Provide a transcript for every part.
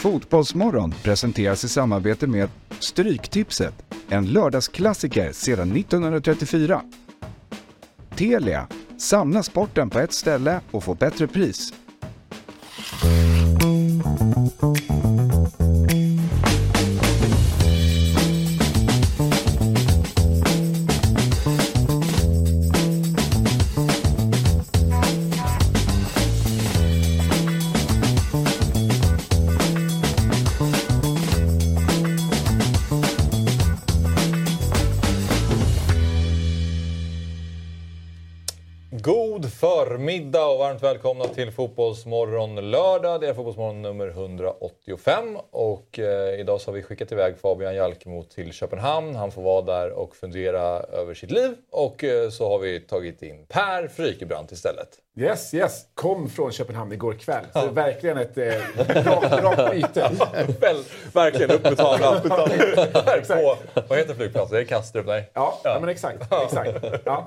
Fotbollsmorgon presenteras i samarbete med Stryktipset, en lördagsklassiker sedan 1934. Telia, samla sporten på ett ställe och få bättre pris. God förmiddag och varmt välkomna till Fotbollsmorgon lördag. Det är Fotbollsmorgon nummer 185 och idag så har vi skickat iväg Fabian Jalkemo till Köpenhamn. Han får vara där och fundera över sitt liv och så har vi tagit in Per Frykebrant istället. Yes. Kom från Köpenhamn igår kväll. Så det är verkligen ett rakt byte. Verkligen uppe tavlan. På, vad heter flygplatsen? Det är Kastrup, nej? Ja, men exakt. Ja.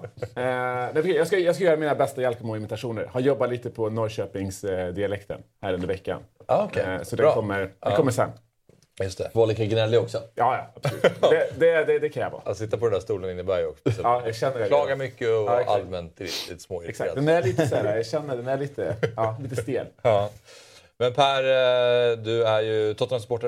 Jag ska göra mina bästa Jalkemo-imitationer. Har jobbat lite på Norrköpings dialekten här under veckan. Okay. Så det kommer sen. Just det. Var lika gnällig också. Ja, absolut. Det kan jag vara. Att sitta på den där stolen innebär ju också. Ja, jag känner det. Klaga mycket och allmänt lite småirriterad. Exakt, den är lite så här, jag känner den är lite stel. Ja. Men Per, du är ju Tottenham-supporter.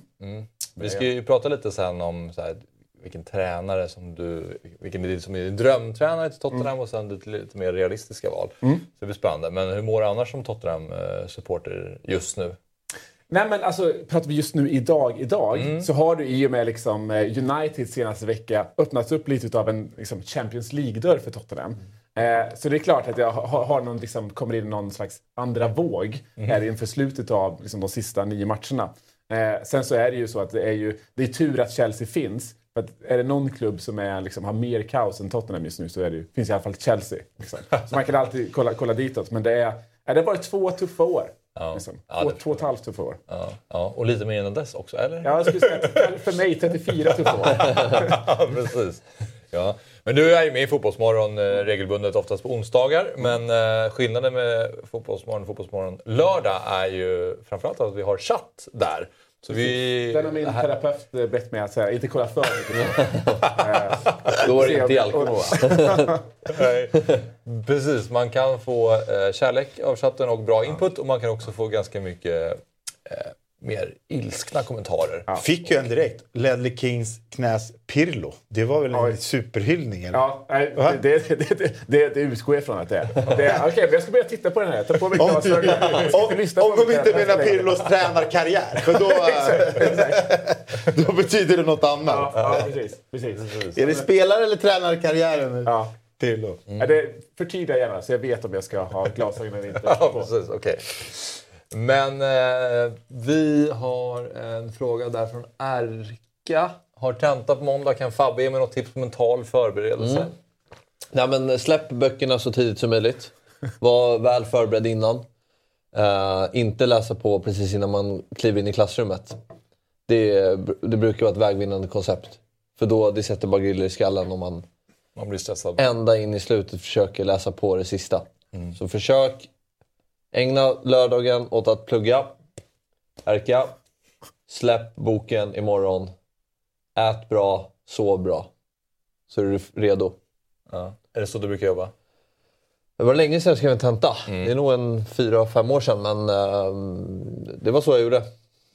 Vi ska ju prata lite sen om så här, vilken tränare vilken är din drömtränare till Tottenham och sen lite mer realistiska val. Så det blir spännande. Men hur mår du annars som Tottenham-supporter just nu? Nej, men alltså, pratar vi just nu idag så har du i och med liksom, United senaste vecka öppnats upp lite av en liksom, Champions League-dörr för Tottenham. Så det är klart att jag har någon, liksom, kommer in någon slags andra våg här inför slutet av liksom, de sista 9 matcherna. Sen så är det ju så att det är tur att Chelsea finns. För att är det någon klubb som liksom, har mer kaos än Tottenham just nu så finns i alla fall Chelsea. Liksom. Så man kan alltid kolla ditåt. Men det har varit 2 tuffa år. Ja. Liksom. 2,5 tuffa år. Ja, och lite mer än dess också, eller? Ja, jag skulle säga för mig 34 tuffa år. Ja, precis. Ja. Men du är ju med i Fotbollsmorgon regelbundet, oftast på onsdagar. Men skillnaden med Fotbollsmorgon lördag är ju framförallt att vi har chatt där. Så Den har min terapeut bett mig att säga, inte kolla för mycket. Då var det inte Jalkemo. Precis, man kan få kärlek av chatten och bra input. Och man kan också få ganska mycket mer ilskna kommentarer. Ja. Fick ju en direkt. Ledley Kings knäs Pirlo. Det var väl en superhyllning? Eller? Ja, det utgår jag från att det är. Okej, men jag ska börja titta på den här. Ta på mig om de inte menar Pirlos tränarkarriär. För då betyder det något annat. Ja, precis. Är det spelare eller tränarkarriären? Ja. Pirlo. Det förtydligar gärna så jag vet om jag ska ha glasögon eller inte. Ja, precis. Okej. Men vi har en fråga där från Erka. Har tenta på måndag, kan Fabbe ge mig något tips på mental förberedelse? Nej, men släpp böckerna så tidigt som möjligt. Var väl förberedd innan. Inte läsa på precis innan man kliver in i klassrummet. Det brukar vara ett vägvinnande koncept. För då det sätter bara griller i skallen om man blir stressad. Ända in i slutet försöker läsa på det sista. Så försök ägna lördagen åt att plugga. Erka. Släpp boken imorgon. Ät bra, sov bra. Så är du redo. Ja. Är det så du brukar jobba? Det var länge sedan jag skrev en tenta. Det är nog 4-5 år sedan. Men det var så jag gjorde.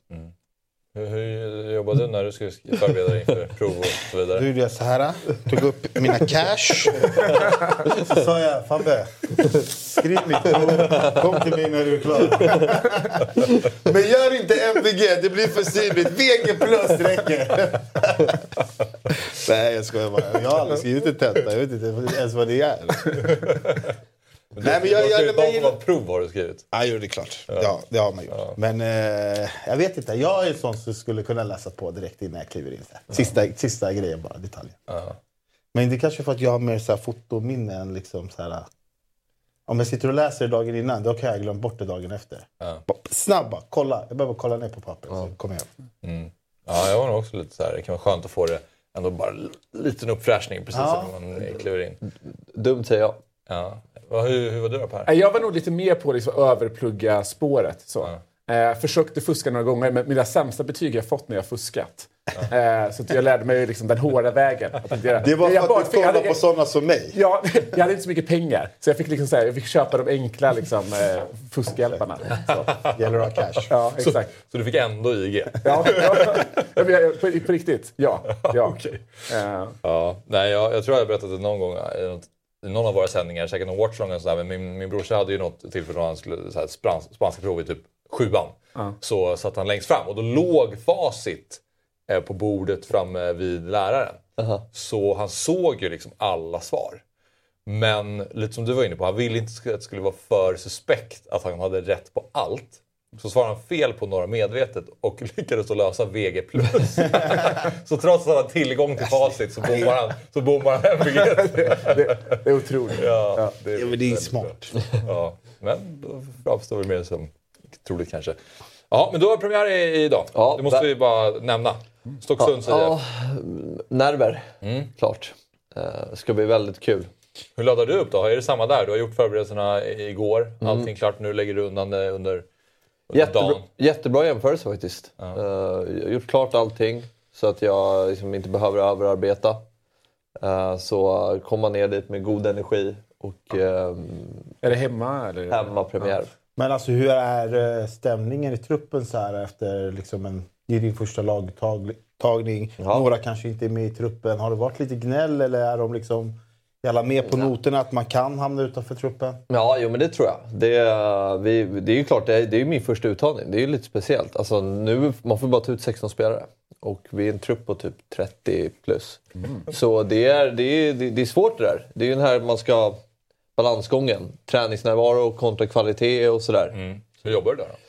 Hur jobbade du när du skulle förbereda dig inför prov och så vidare? Då gjorde jag så här. Tog upp mina cash. Så sa jag, Fabbe, skriv mitt prov. Kom till mig när du är klar. Men gör inte MVG, det blir för synligt. VG plus räcker. Nej, jag skojar bara. Jag har aldrig skrivit en tenta. Jag vet inte ens vad det är. Nej, men jag prov har du skrivit. Ja, det är klart. Ja, det har man gjort. Ja. Men jag vet inte. Jag är en sån som skulle kunna läsa på direkt innan jag kliver in. Sista grejen bara, detaljer. Ja. Men det är kanske för att jag har mer så här fotominne än liksom så här. Om jag sitter och läser dagen innan, då kan jag glömma bort det dagen efter. Ja. Snabba, kolla. Jag behöver kolla ner på papper så kommer jag. Ja, jag var nog också lite så här. Det kan vara skönt att få det ändå bara en liten uppfräschning precis när man kliver in. Dumt säger jag. Ja. Hur var du då, Per? Jag var nog lite mer på liksom överplugga spåret. Så. Försökte fuska några gånger, men mina sämsta betyg jag fått när jag fuskat. Så att jag lärde mig liksom den hårda vägen. Det var för att du kollade på sådana som mig. Ja, jag hade inte så mycket pengar. Så jag fick, liksom, jag fick köpa de enkla liksom, fuskhjälparna. Gäller att ha cash. Ja, exakt. Så du fick ändå IG? Ja, på riktigt. Ja. Okay. Nej, jag tror jag berättat det någon gång i någon av våra sändningar, säkert någon watchlong och sådär, men min brorsa hade ju något tillfälle när han skulle så här, spanska prov i typ 7:an. Så satt han längst fram och då låg facit på bordet framme vid läraren. Så han såg ju liksom alla svar. Men lite som du var inne på, han ville inte att det skulle vara för suspekt att han hade rätt på allt. Så svarade han fel på några medvetet och lyckades att lösa VG+. Så trots att han har tillgång till facit så bommar han MVG. Det är otroligt. Ja, men det är smart. Ja, men då framstår vi mer som troligt kanske. Ja, men då har premiär idag. Ja, det måste vi bara nämna. Stocksunds IF. Ja, nerver. Klart. Ska bli väldigt kul. Hur laddar du upp då? Är det samma där? Du har gjort förberedelserna igår. Allting klart. Nu lägger du undan det under dagen. Jättebra jämförelse faktiskt. Jag har gjort klart allting så att jag liksom inte behöver överarbeta. Så komma ner dit med god energi. Och, är det hemma? Eller? Hemmapremiär. Ja. Men alltså hur är stämningen i truppen så här efter liksom det är din första lagtagning. Ja. Några kanske inte är med i truppen. Har det varit lite gnäll eller är de liksom jävla med på noterna att man kan hamna utanför truppen? Ja, men det tror jag. Det är ju klart, det är ju min första uttagning. Det är ju lite speciellt. Alltså, nu, man får bara ta ut 16 spelare. Och vi är en trupp på typ 30 plus. Så det är svårt det där. Det är ju den här man ska balansgången. Träningsnärvaro kontra kvalitet och sådär. Hur jobbar du där då?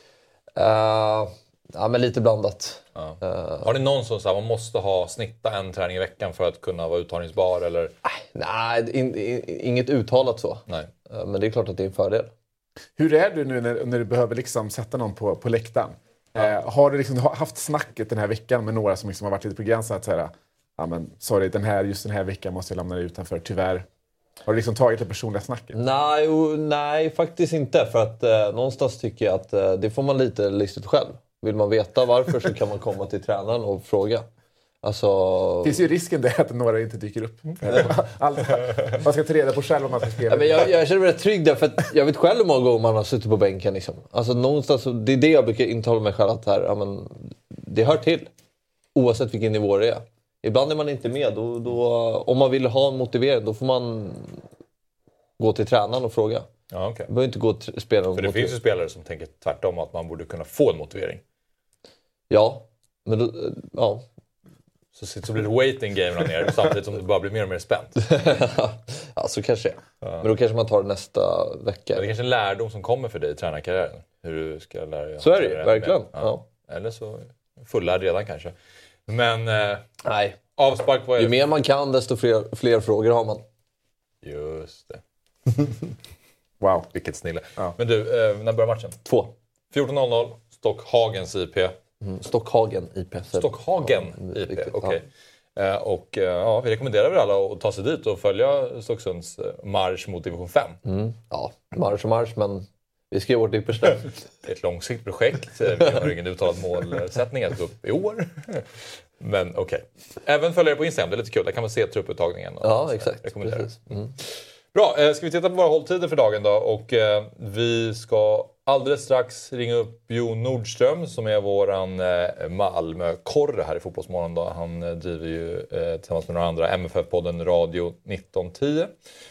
Ja, men lite blandat. Ja. Har ni någon som säger man måste snitta en träning i veckan för att kunna vara uttagningsbar? Eller? Nej, inget uttalat så. Nej. Men det är klart att det är en fördel. Hur är du nu när du behöver liksom sätta någon på läktaren? Har du liksom haft snacket den här veckan med några som liksom har varit lite på gränsen att säga sorry, just den här veckan måste jag lämna dig utanför, tyvärr. Har du liksom tagit det personliga snacket? Nej, faktiskt inte. För att någonstans tycker jag att det får man lite listigt själv. Vill man veta varför så kan man komma till tränaren och fråga. Alltså... Finns ju risken där att några inte dyker upp. Man ska ta reda på själv om man ska spela. Ja, men jag känner mig rätt trygg där för att jag vet själv hur många gånger man har suttit på bänken. Liksom. Alltså någonstans, det är det jag brukar intala mig själv att det hör till. Oavsett vilken nivå det är. Ibland är man inte med. Då, om man vill ha en motivering, då får man gå till tränaren och fråga. Ja, okay. Man behöver inte gå till spelaren. För det finns ju spelare som tänker tvärtom att man borde kunna få en motivering. Ja, men då, ja. Så blir det waiting game där nere samtidigt som det bara blir mer och mer spänt. Ja, så kanske det. Men då kanske man tar det nästa vecka. Det är kanske en lärdom som kommer för dig i tränarkarriären. Hur du ska lära dig. Så är det ju, verkligen. Ja. Eller så fullärd redan kanske. Men nej. Avspark vad är det? Ju mer man kan desto fler frågor har man. Just det. Wow. Vilket snille. Ja. Men du, när börjar matchen? 2. 14.00. Stockhagens IP. Stockhagen IP. Stockhagen IP, okej. Och vi rekommenderar väl alla att ta sig dit och följa Stocksunds marsch mot division 5. Ja, marsch, men vi ska göra vårt yppersta. Det är ett långsiktigt projekt. Vi har ingen uttalad målsättning att gå upp i år. Men okej. Även följa er på Instagram, det är lite kul. Där kan man se trupputtagningen. Ja, exakt. Rekommenderar. Bra, ska vi titta på våra hålltider för dagen då? Och vi ska alldeles strax ringa upp Jon Nordström som är våran Malmö-korre här i Fotbollsmorgon då. Han driver ju tillsammans med några andra MFF-podden Radio 1910.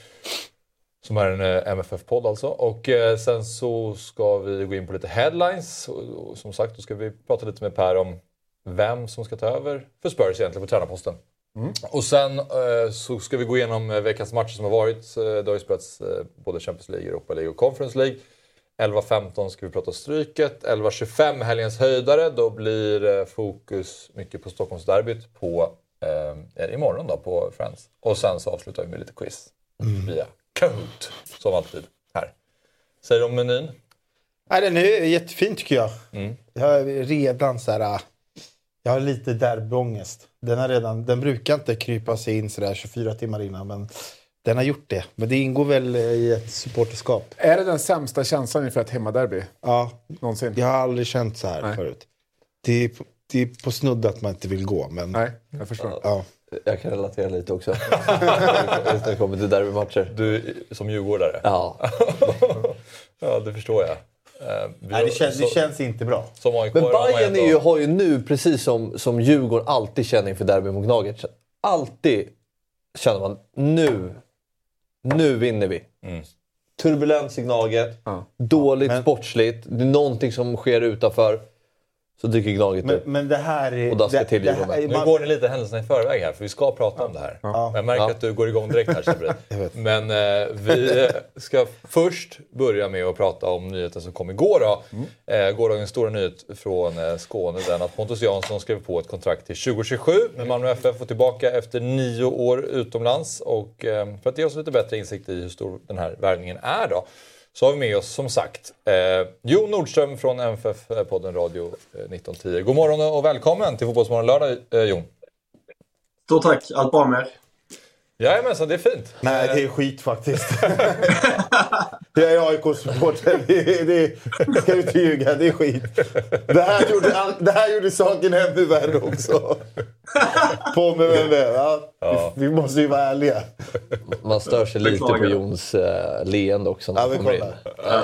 Som är en MFF-podd alltså. Och sen så ska vi gå in på lite headlines. Och som sagt, då ska vi prata lite med Per om vem som ska ta över för Spurs egentligen på tränarposten. Och sen så ska vi gå igenom veckans matcher som har varit. Det har ju spelats både Champions League, Europa League och Conference League. 11.15 ska vi prata stryket. 11.25 helgens höjdare. Då blir fokus mycket på Stockholmsderbyt på imorgon då på Friends. Och sen så avslutar vi med lite quiz via Kahoot som alltid här. Säger du om menyn? Nej, den är jättefin tycker jag. Jag är redan så här. Jag har lite derbyångest. Den brukar inte krypa sig in så där 24 timmar innan, men Den har gjort det, men det ingår väl i ett supporterskap. Är det den sämsta känslan inför ett hemmaderby? Ja, någonsin? Jag har aldrig känt så här förut. Det är på snudd att man inte vill gå, men... Nej, jag förstår. Ja. Jag kan relatera lite också. När det kommer till derbymatcher. Du som djurgårdare? Ja. Ja, det förstår jag. Nej, det känns inte bra. Men Bayern har ju nu, precis som Djurgården alltid känner inför derby mot Gnaget. Alltid känner man, nu vinner vi. Turbulens i Gnaget, dåligt sportsligt, det är någonting som sker utanför. Så dyker Gnaget upp. Men det här är... Och då ska till Nu går ni lite händelserna i förväg här, för vi ska prata om det här. Jag märker att du går igång direkt här, Sabri. Men vi ska först börja med att prata om nyheten som kom igår. Gårdagens stora nyhet från Skåne, den att Pontus Jansson skrev på ett kontrakt till 2027 med Malmö FF och tillbaka efter 9 år utomlands. Och för att ge oss lite bättre insikt i hur stor den här värvningen är då, så har vi med oss som sagt Jon Nordström från MFF-podden Radio 1910. God morgon och välkommen till Fotbollsmorgon lördag, Jon. Stort tack, allt bra med er? Jajamensan, det är fint. Nej, det är skit faktiskt. Jag är AIK-supporter. Det ska vi inte ljuga, det är skit. Det här gjorde saken ännu värre också. På med vem det är. Vi måste ju vara ärliga. Man stör sig lite på Jons leende också. Ja, vi kollar.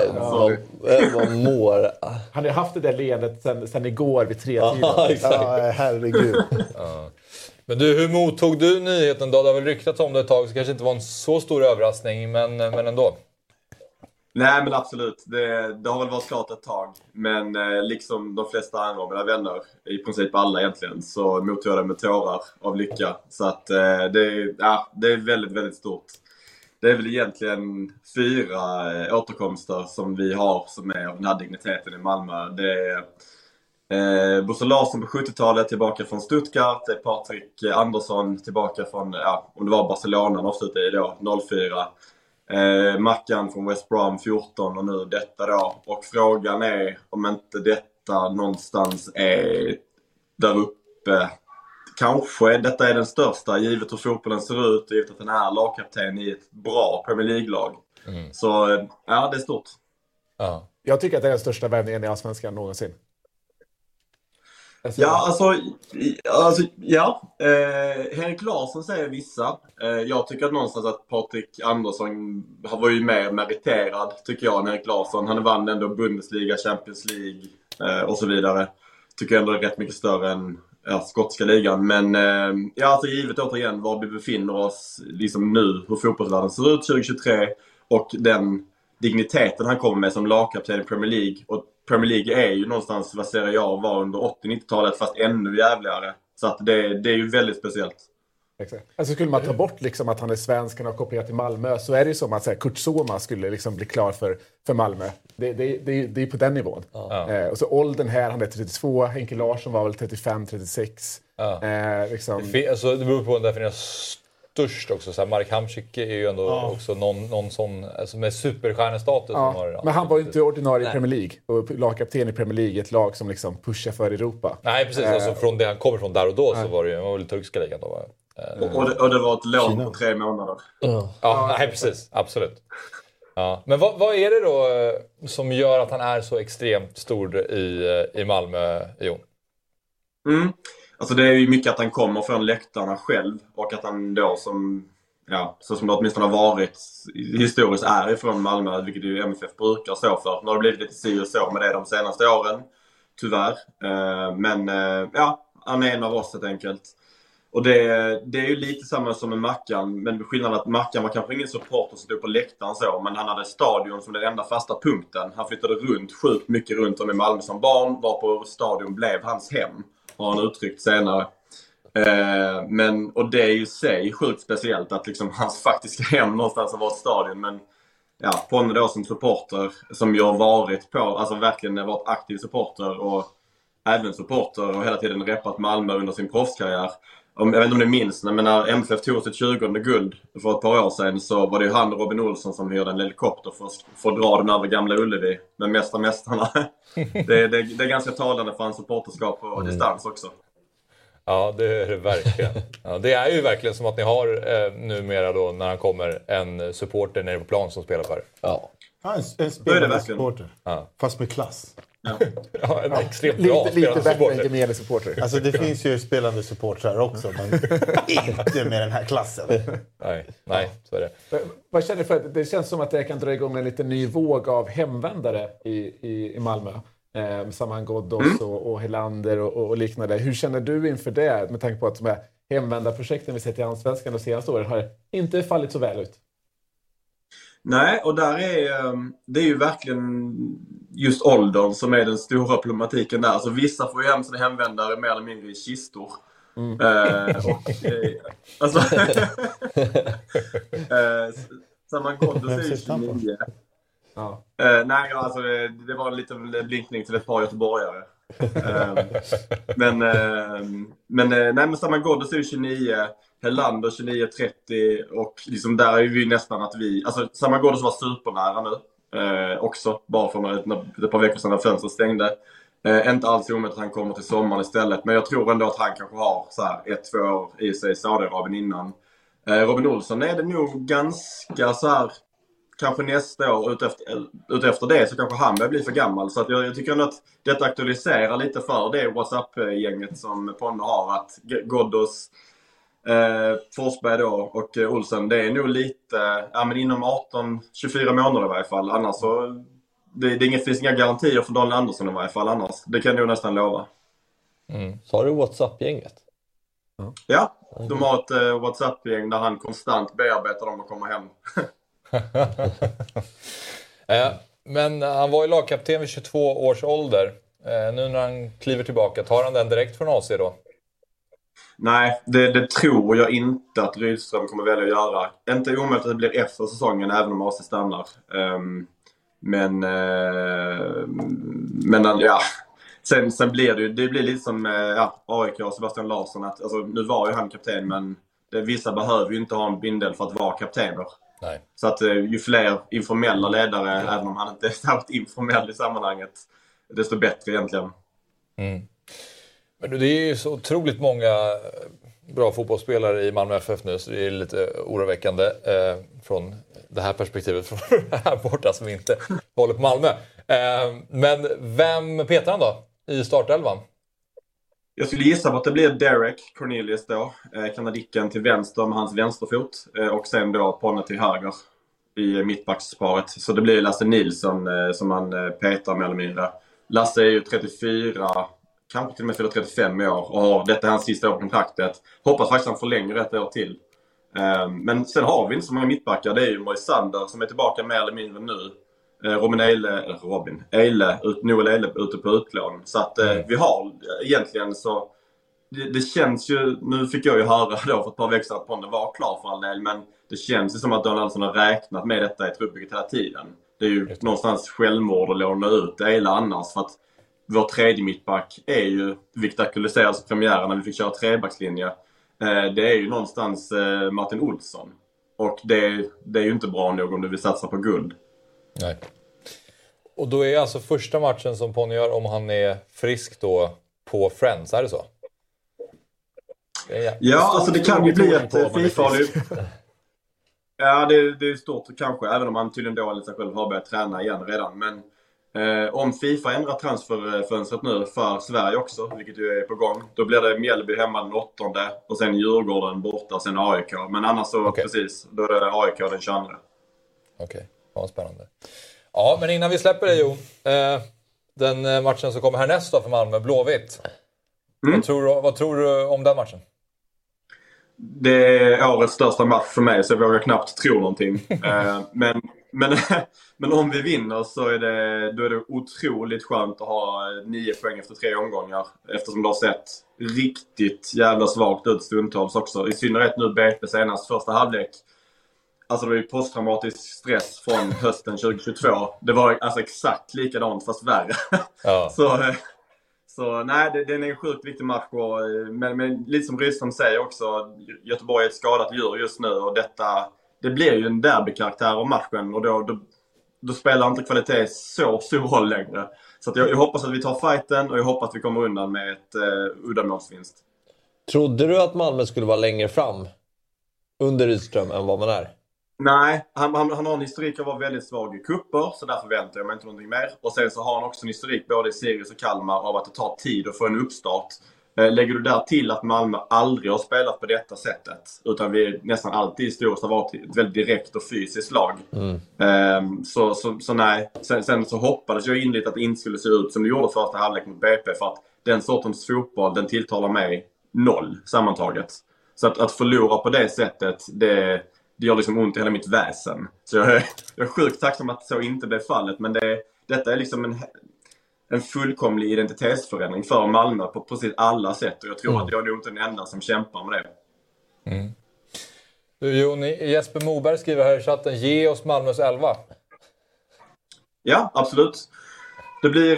Vad mår... Han har haft det där leendet sen igår vid 3-tiden. Ja, herregud. Men du, hur mottog du nyheten då? Det har väl ryktats om det ett tag, så kanske inte var en så stor överraskning, men ändå. Nej, men absolut. Det har väl varit klart ett tag. Men liksom de flesta andra av mina vänner, i princip alla egentligen, så mottog jag det med tårar av lycka. Så att det är väldigt, väldigt stort. Det är väl egentligen 4 återkomster som vi har som är av den här digniteten i Malmö. Det är Bosse Larsson på 70-talet tillbaka från Stuttgart. Det är Patrik Andersson tillbaka från, om det var Barcelona, avslutade i då 04. Mackan från West Brom 14 och nu detta då. Och frågan är om inte detta någonstans är där uppe. Kanske detta är den största, givet hur fotbollen ser ut, givet att den är lagkapten i ett bra Premier League-lag. Så det är stort. Jag tycker att det är den största värvningen i Allsvenskan någonsin. Henrik Larsson säger vissa. Jag tycker att någonstans att Patrik Andersson var ju mer meriterad, tycker jag, än Henrik Larsson. Han vann ändå Bundesliga, Champions League och så vidare. Tycker jag ändå är rätt mycket större än skotska ligan. Men givet återigen var vi befinner oss liksom nu, hur fotbollsvärlden ser ut 2023 och den digniteten han kommer med som lagkapten i Premier League. Och Premier League är ju någonstans vad Serie A var under 80-90-talet, fast ännu jävligare. Så att det är ju väldigt speciellt. Exakt. Alltså skulle man ta bort liksom att han är svensk och har kopierat till Malmö, så är det ju som att säga, Kurt Soma skulle liksom bli klar för Malmö. Det är på den nivån. Och så åldern här, han är 32, Henke Larsson var väl 35-36. Alltså, det beror på en definition störst också. Så här, Mark Hamsik är ju ändå också någon sån alltså med superstjärnestatus. Men han var ju inte ordinarie i Premier League och lagkapten i Premier League, ett lag som liksom pushar för Europa. Nej, precis. Alltså, från det han kommer från där och då så var det ju väl turkiska ligan då. Och det var ett lån på 3 månader. Nej, precis. Absolut. Ja. Men vad är det då som gör att han är så extremt stor i Malmö, Jon? Alltså det är ju mycket att han kommer från läktarna själv och att han då så som det åtminstone har varit historiskt är ifrån Malmö, vilket ju MFF brukar stå för. Nu har det blivit lite si och så med det de senaste åren, tyvärr. Men han är en av oss helt enkelt. Och det är ju lite samma som med Mackan, men skillnaden att Mackan var kanske ingen supporter som stod på läktaren så, men han hade stadion som den enda fasta punkten. Han flyttade sjukt mycket runt om i Malmö som barn, var på stadion blev hans hem, har han uttryckt senare. Och det är ju sig sjukt speciellt att liksom hans faktiska hem någonstans har varit stadion, men Ponne då som supporter som jag varit på, alltså verkligen varit aktiv supporter och även supporter och hela tiden reppat Malmö under sin proffskarriär. Jag vet inte om ni minns, men när MFF tog sitt 20:e guld för ett par år sedan så var det ju han och Robin Olsson som hyrde en helikopter för att dra den över Gamla Ullevi med mästarna. Det är ganska talande för hans supporterskap på distans också. Ja, det är det verkligen. Ja, det är ju verkligen som att ni har numera då när han kommer en supporter nere på plan som spelar för er. Ja. Ja, en spelande supporter. Ja. Fast med klass. Ja, en extremt bra Lite spelande bättre än supporter. gemene supporter. Alltså det finns ju spelande supportrar också, men inte med den här klassen. Nej, så är det. Vad känner du för att det känns som att det kan dra igång en liten ny våg av hemvändare i Malmö? Saman Ghoddos och Helander och liknande. Hur känner du inför det? Med tanke på att de här hemvändarprojekten vi sett i Allsvenskan de senaste åren har inte fallit så väl ut. Nej, och där det är ju verkligen just åldern som är den stora problematiken där. Alltså vissa får ju hem sina hemvändare mer eller mindre i kistor. Alltså Saman Ghoddos är ju 29. Ja. Nej, alltså det var en liten blinkning till ett par göteborgare. Men Saman Ghoddos är ju 29, Helander 29-30 och liksom där är vi nästan att vi... Alltså Saman Ghoddos var supernära nu också, bara för ett par veckor sedan när fönstret stängde. Inte alls omöjligt att han kommer till sommaren istället, men jag tror ändå att han kanske har så här 1-2 år i sig i Saudiarabien innan. Robin Olsson är det nog ganska så här... Kanske nästa år, utefter det så kanske han börjar bli för gammal. Så att jag tycker ändå att detta aktualiserar lite för det WhatsApp-gänget som Ponne har. Att Ghoddos, Forsberg då och Olsen, det är nog lite, men inom 18-24 månader i varje fall. Annars så, finns inga garantier för Daniel Andersson i varje fall annars. Det kan jag nog nästan lova. Så har du WhatsApp-gänget? Ja, de har ett WhatsApp-gäng där han konstant bearbetar dem och kommer hem. Men han var ju lagkapten vid 22 års ålder. Nu när han kliver tillbaka, tar han den direkt från AC då? Nej, det tror jag inte att Rydström kommer välja att göra. Inte omöjligt att det blir efter säsongen även om AC stannar. Men ja, sen blir det blir lite som AIK och Sebastian Larsson. Att, alltså, nu var ju han kapten, men vissa behöver ju inte ha en bindel för att vara kaptener. Nej. Så att ju fler informella ledare, även om han inte är särskilt informell i sammanhanget, desto bättre egentligen. Men det är ju så otroligt många bra fotbollsspelare i Malmö FF nu, så det är lite oroväckande från det här perspektivet från här borta som inte håller på Malmö. Men vem petar han då i startelvan? Jag skulle gissa på att det blir Derek Cornelius då, kanadicken till vänster med hans vänsterfot och sen då Ponne till höger i mittbacksparet. Så det blir Lasse Nilsson som han petar mer eller mindre. Lasse är ju 34, kanske till och med fyller 35 år och har detta hans sista år på kontraktet. Hoppas faktiskt han förlänger ett år till. Men sen har vi inte så många mittbackar. Det är ju Moisander som är tillbaka mer eller mindre nu. Noel Eile ute på utlån. Så att vi har egentligen så... Det känns ju... Nu fick jag ju höra då för ett par veckor sedan att Ponne var klar för all del. Men det känns ju som att Daniel Andersson har räknat med detta i truppbygget hela tiden. Det är ju någonstans självmord att låna ut Eile annars. För att vår tredje mittback är ju, vilket aktualiseras i premiären när vi fick köra trebackslinje. Det är ju någonstans Martin Olsson. Och det är ju inte bra nog om du vill satsa på guld. Nej. Och då är alltså första matchen som Ponne gör, om han är frisk då, på Friends, är det så? Ja, alltså det kan ju bli ett FIFA. Ja, det är stort kanske, även om han tydligen då sig själv har börjat träna igen redan. Men om FIFA ändrar transferfönstret nu för Sverige också, vilket ju är på gång, då blir det Mjällby hemma den 8:e och sen Djurgården borta och sen AIK. Men annars så precis, då är det AIK den 22:e. Okej, vad spännande. Ja, men innan vi släpper det, Jo. Den matchen som kommer härnäst då för Malmö, Blåvitt. Vad tror du om den matchen? Det är årets största match för mig, så jag vågar knappt tro någonting. Men om vi vinner så är det otroligt skönt att ha 9 poäng efter 3 omgångar. Eftersom det har sett riktigt jävla svagt ut stundtals också. I synnerhet nu BP senast första halvlek. Alltså det var ju posttraumatisk stress från hösten 2022. Det var alltså exakt likadant fast värre. Ja. Så nej, det är en sjukt viktig match. Men lite som Rydström säger också, Göteborg är ett skadat djur just nu. Och det blir ju en derbykaraktär av matchen. Och då spelar inte kvalitet så stor roll längre. Så att jag hoppas att vi tar fighten och jag hoppas att vi kommer undan med ett uddamålsvinst. Trodde du att Malmö skulle vara längre fram under Rydström än vad man är? Nej, han har en historik av att vara väldigt svag i kupper, så därför väntar jag mig inte någonting mer. Och sen så har han också en historik både i Sirius och Kalmar av att det tar tid att få en uppstart. Lägger du där till att Malmö aldrig har spelat på detta sättet, utan vi nästan alltid historiskt har varit ett väldigt direkt och fysiskt lag. Så nej. Sen så hoppades jag inligt att det inte skulle se ut som det gjorde första halvlek mot BP, för att den sortens fotboll, den tilltalar mig 0 sammantaget. Så att förlora på det sättet, det gör liksom ont i hela mitt väsen. Så jag är sjukt tacksam att så inte blev fallet, men detta är liksom en fullkomlig identitetsförändring för Malmö på precis alla sätt. Och jag tror att jag är nog inte den enda som kämpar med det. Du, Jesper Moberg skriver här i chatten: ge oss Malmös 11. Ja, absolut. Det blir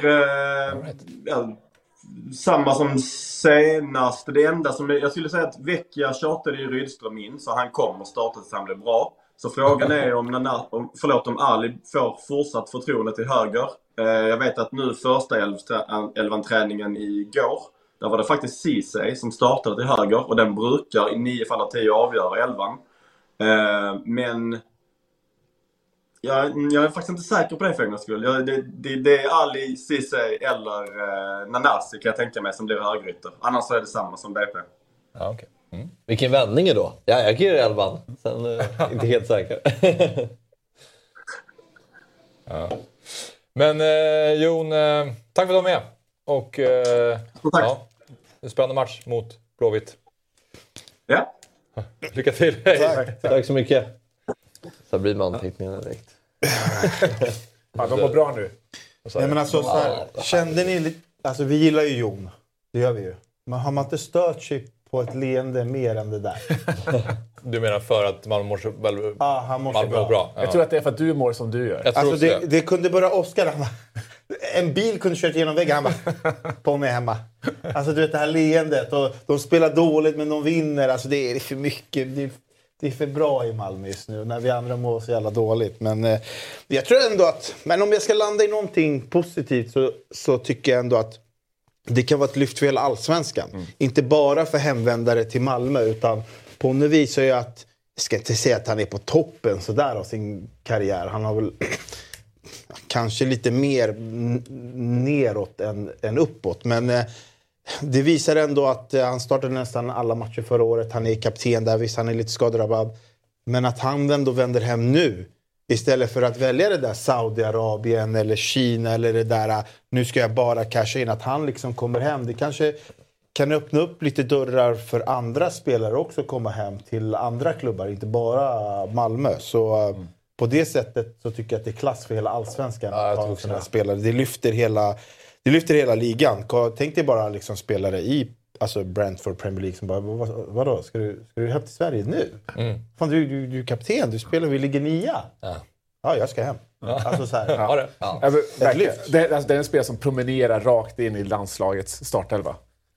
samma som senast. Det enda som jag skulle säga att Vecchia tjatade i Rydström in, så han kommer starta tills han blir bra. Så frågan är om Ali får fortsatt förtroende till höger. Jag vet att nu första elvan-träningen igår, där var det faktiskt Ceesay som startade till höger, och den brukar i 9 fall av 10 avgöra elvan. Men jag är faktiskt inte säker på det för en skull. Det är Ali, Ceesay eller Nanasi kan jag tänka mig som blir högerytter. Annars är det samma som BP. Ja, okay. Vilken vändning är då? Ja, jag ger elvan. Sen inte helt säker. Ja. Men Jon, tack för att du var med. Och ja, en spännande match mot Blåvitt. Ja. Lycka till. Tack så mycket. Så blir man anteckningarna direkt. Ja, de var bra nu. Nej, men alltså, så här, kände ni lite... Alltså, vi gillar ju Jon. Det gör vi ju. Men har man inte stört sig på ett leende mer än det där? Du menar för att Malmö mår så väl... Ja, han mår så Malmö bra. Ja. Jag tror att det är för att du mår som du gör. Jag tror Alltså, också det kunde bara Oskar. En bil kunde kört genom väggen. Han bara, på mig hemma. Alltså, du vet det här leendet. Och de spelar dåligt men de vinner. Alltså, det är för mycket. Det är för bra i Malmö just nu. När vi andra mår så jävla dåligt. Men jag tror ändå att... Men om jag ska landa i någonting positivt så tycker jag ändå att det kan vara ett lyft för hela allsvenskan. Inte bara för hemvändare till Malmö, utan på något vis så är att... Jag ska inte säga att han är på toppen så där av sin karriär. Han har väl kanske lite mer neråt än uppåt. Men det visar ändå att han startade nästan alla matcher förra året. Han är kapten där, visst han är lite skadrabbad. Men att han ändå vänder hem nu, istället för att välja det där Saudiarabien eller Kina eller det där, nu ska jag bara casha in, att han liksom kommer hem. Det kanske kan öppna upp lite dörrar för andra spelare också, komma hem till andra klubbar, inte bara Malmö. Så på det sättet så tycker jag att det är klass för hela allsvenskan att ha sådana spelare. Det lyfter hela ligan. Tänk dig bara liksom spelare i Brentford Premier League som bara, vadå? Ska du hem till Sverige nu? Fan, du är kapten, du spelar, vi ligger 9. Ja, jag ska hem. Alltså så här. Alltså, det är en spelare som promenerar rakt in i landslagets startelva.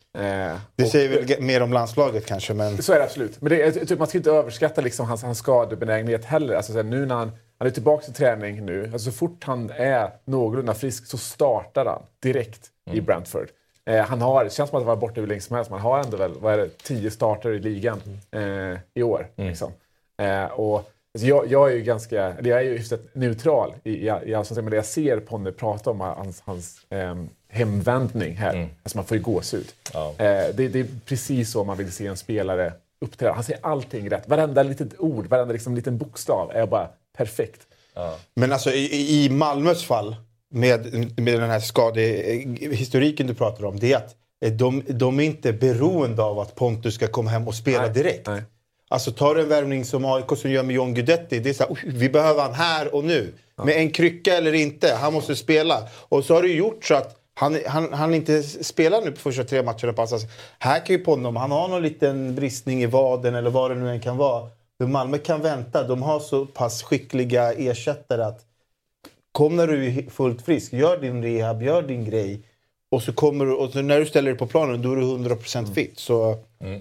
Det säger väl mer om landslaget kanske, men... Så är det absolut. Men typ, man ska inte överskatta liksom hans skadebenägenhet heller. Alltså, nu när han är tillbaka till träning nu, alltså, så fort han är någorlunda frisk så startar han direkt i Brentford. Det känns som att han var borta hur länge som helst. Man har ändå väl 10 starter i ligan i år. Liksom. Och alltså, jag är ju jag är ju hyfsat neutral i men det jag ser Ponne prata om hans hemvändning här. Alltså man får ju gåshud. Det är precis så man vill se en spelare uppträda. Han säger allting rätt. Varenda litet ord, varenda liksom liten bokstav är bara perfekt. Men alltså i Malmös fall med den här skadehistoriken du pratar om, det är att de är inte beroende av att Pontus ska komma hem och spela direkt. Nej. Alltså tar en värvning som AIK som gör med John Guidetti, det är så här, vi behöver han här och nu. Med en krycka eller inte, han måste spela. Och så har det gjort så att han inte spelar nu på första 3 matcherna på Assas. Här kan ju Ponne, om han har någon liten bristning i vaden eller vad det nu än kan vara. För Malmö kan vänta, de har så pass skickliga ersättare att kom när du är fullt frisk, gör din rehab, gör din grej. Och så kommer du, och så när du ställer dig på planen, då är du 100% fit. Så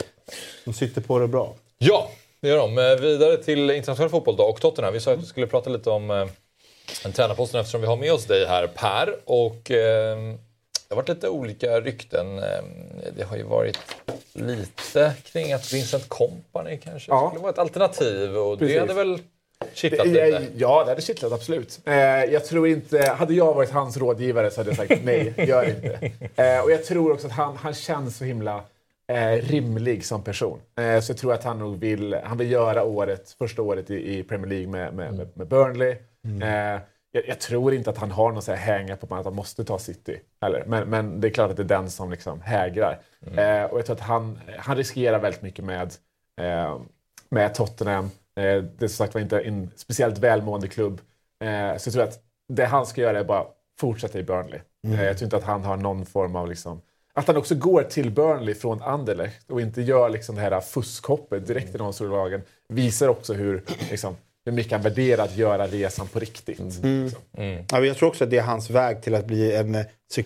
de sitter på det bra. Ja, det gör de. Vidare till internationell fotboll då, och Tottenham. Vi sa att vi skulle prata lite om en tränarposten eftersom vi har med oss dig här, Per. Och det har varit lite olika rykten. Det har ju varit lite kring att Vincent Kompany kanske skulle vara ett alternativ. Och det hade väl kittlat lite? Ja, det hade kittlat, absolut. Jag tror inte... Hade jag varit hans rådgivare så hade jag sagt nej, gör inte. Och jag tror också att han känns så himla rimlig som person. Så jag tror att han nog vill göra första året i Premier League med Burnley. Jag tror inte att han har någon så här hänga på att han måste ta City. Men det är klart att det är den som liksom hägrar. Och jag tror att han riskerar väldigt mycket med Tottenham. Det är som sagt var inte en speciellt välmående klubb. Så jag tror att det han ska göra är bara fortsätta i Burnley. Jag tror inte att han har någon form av liksom... Att han också går till Burnley från Anderlecht och inte gör liksom det här fuskhoppet direkt i de stora lagen visar också hur mycket han värderar att göra resan på riktigt. Ja, jag tror också att det är hans väg till att bli en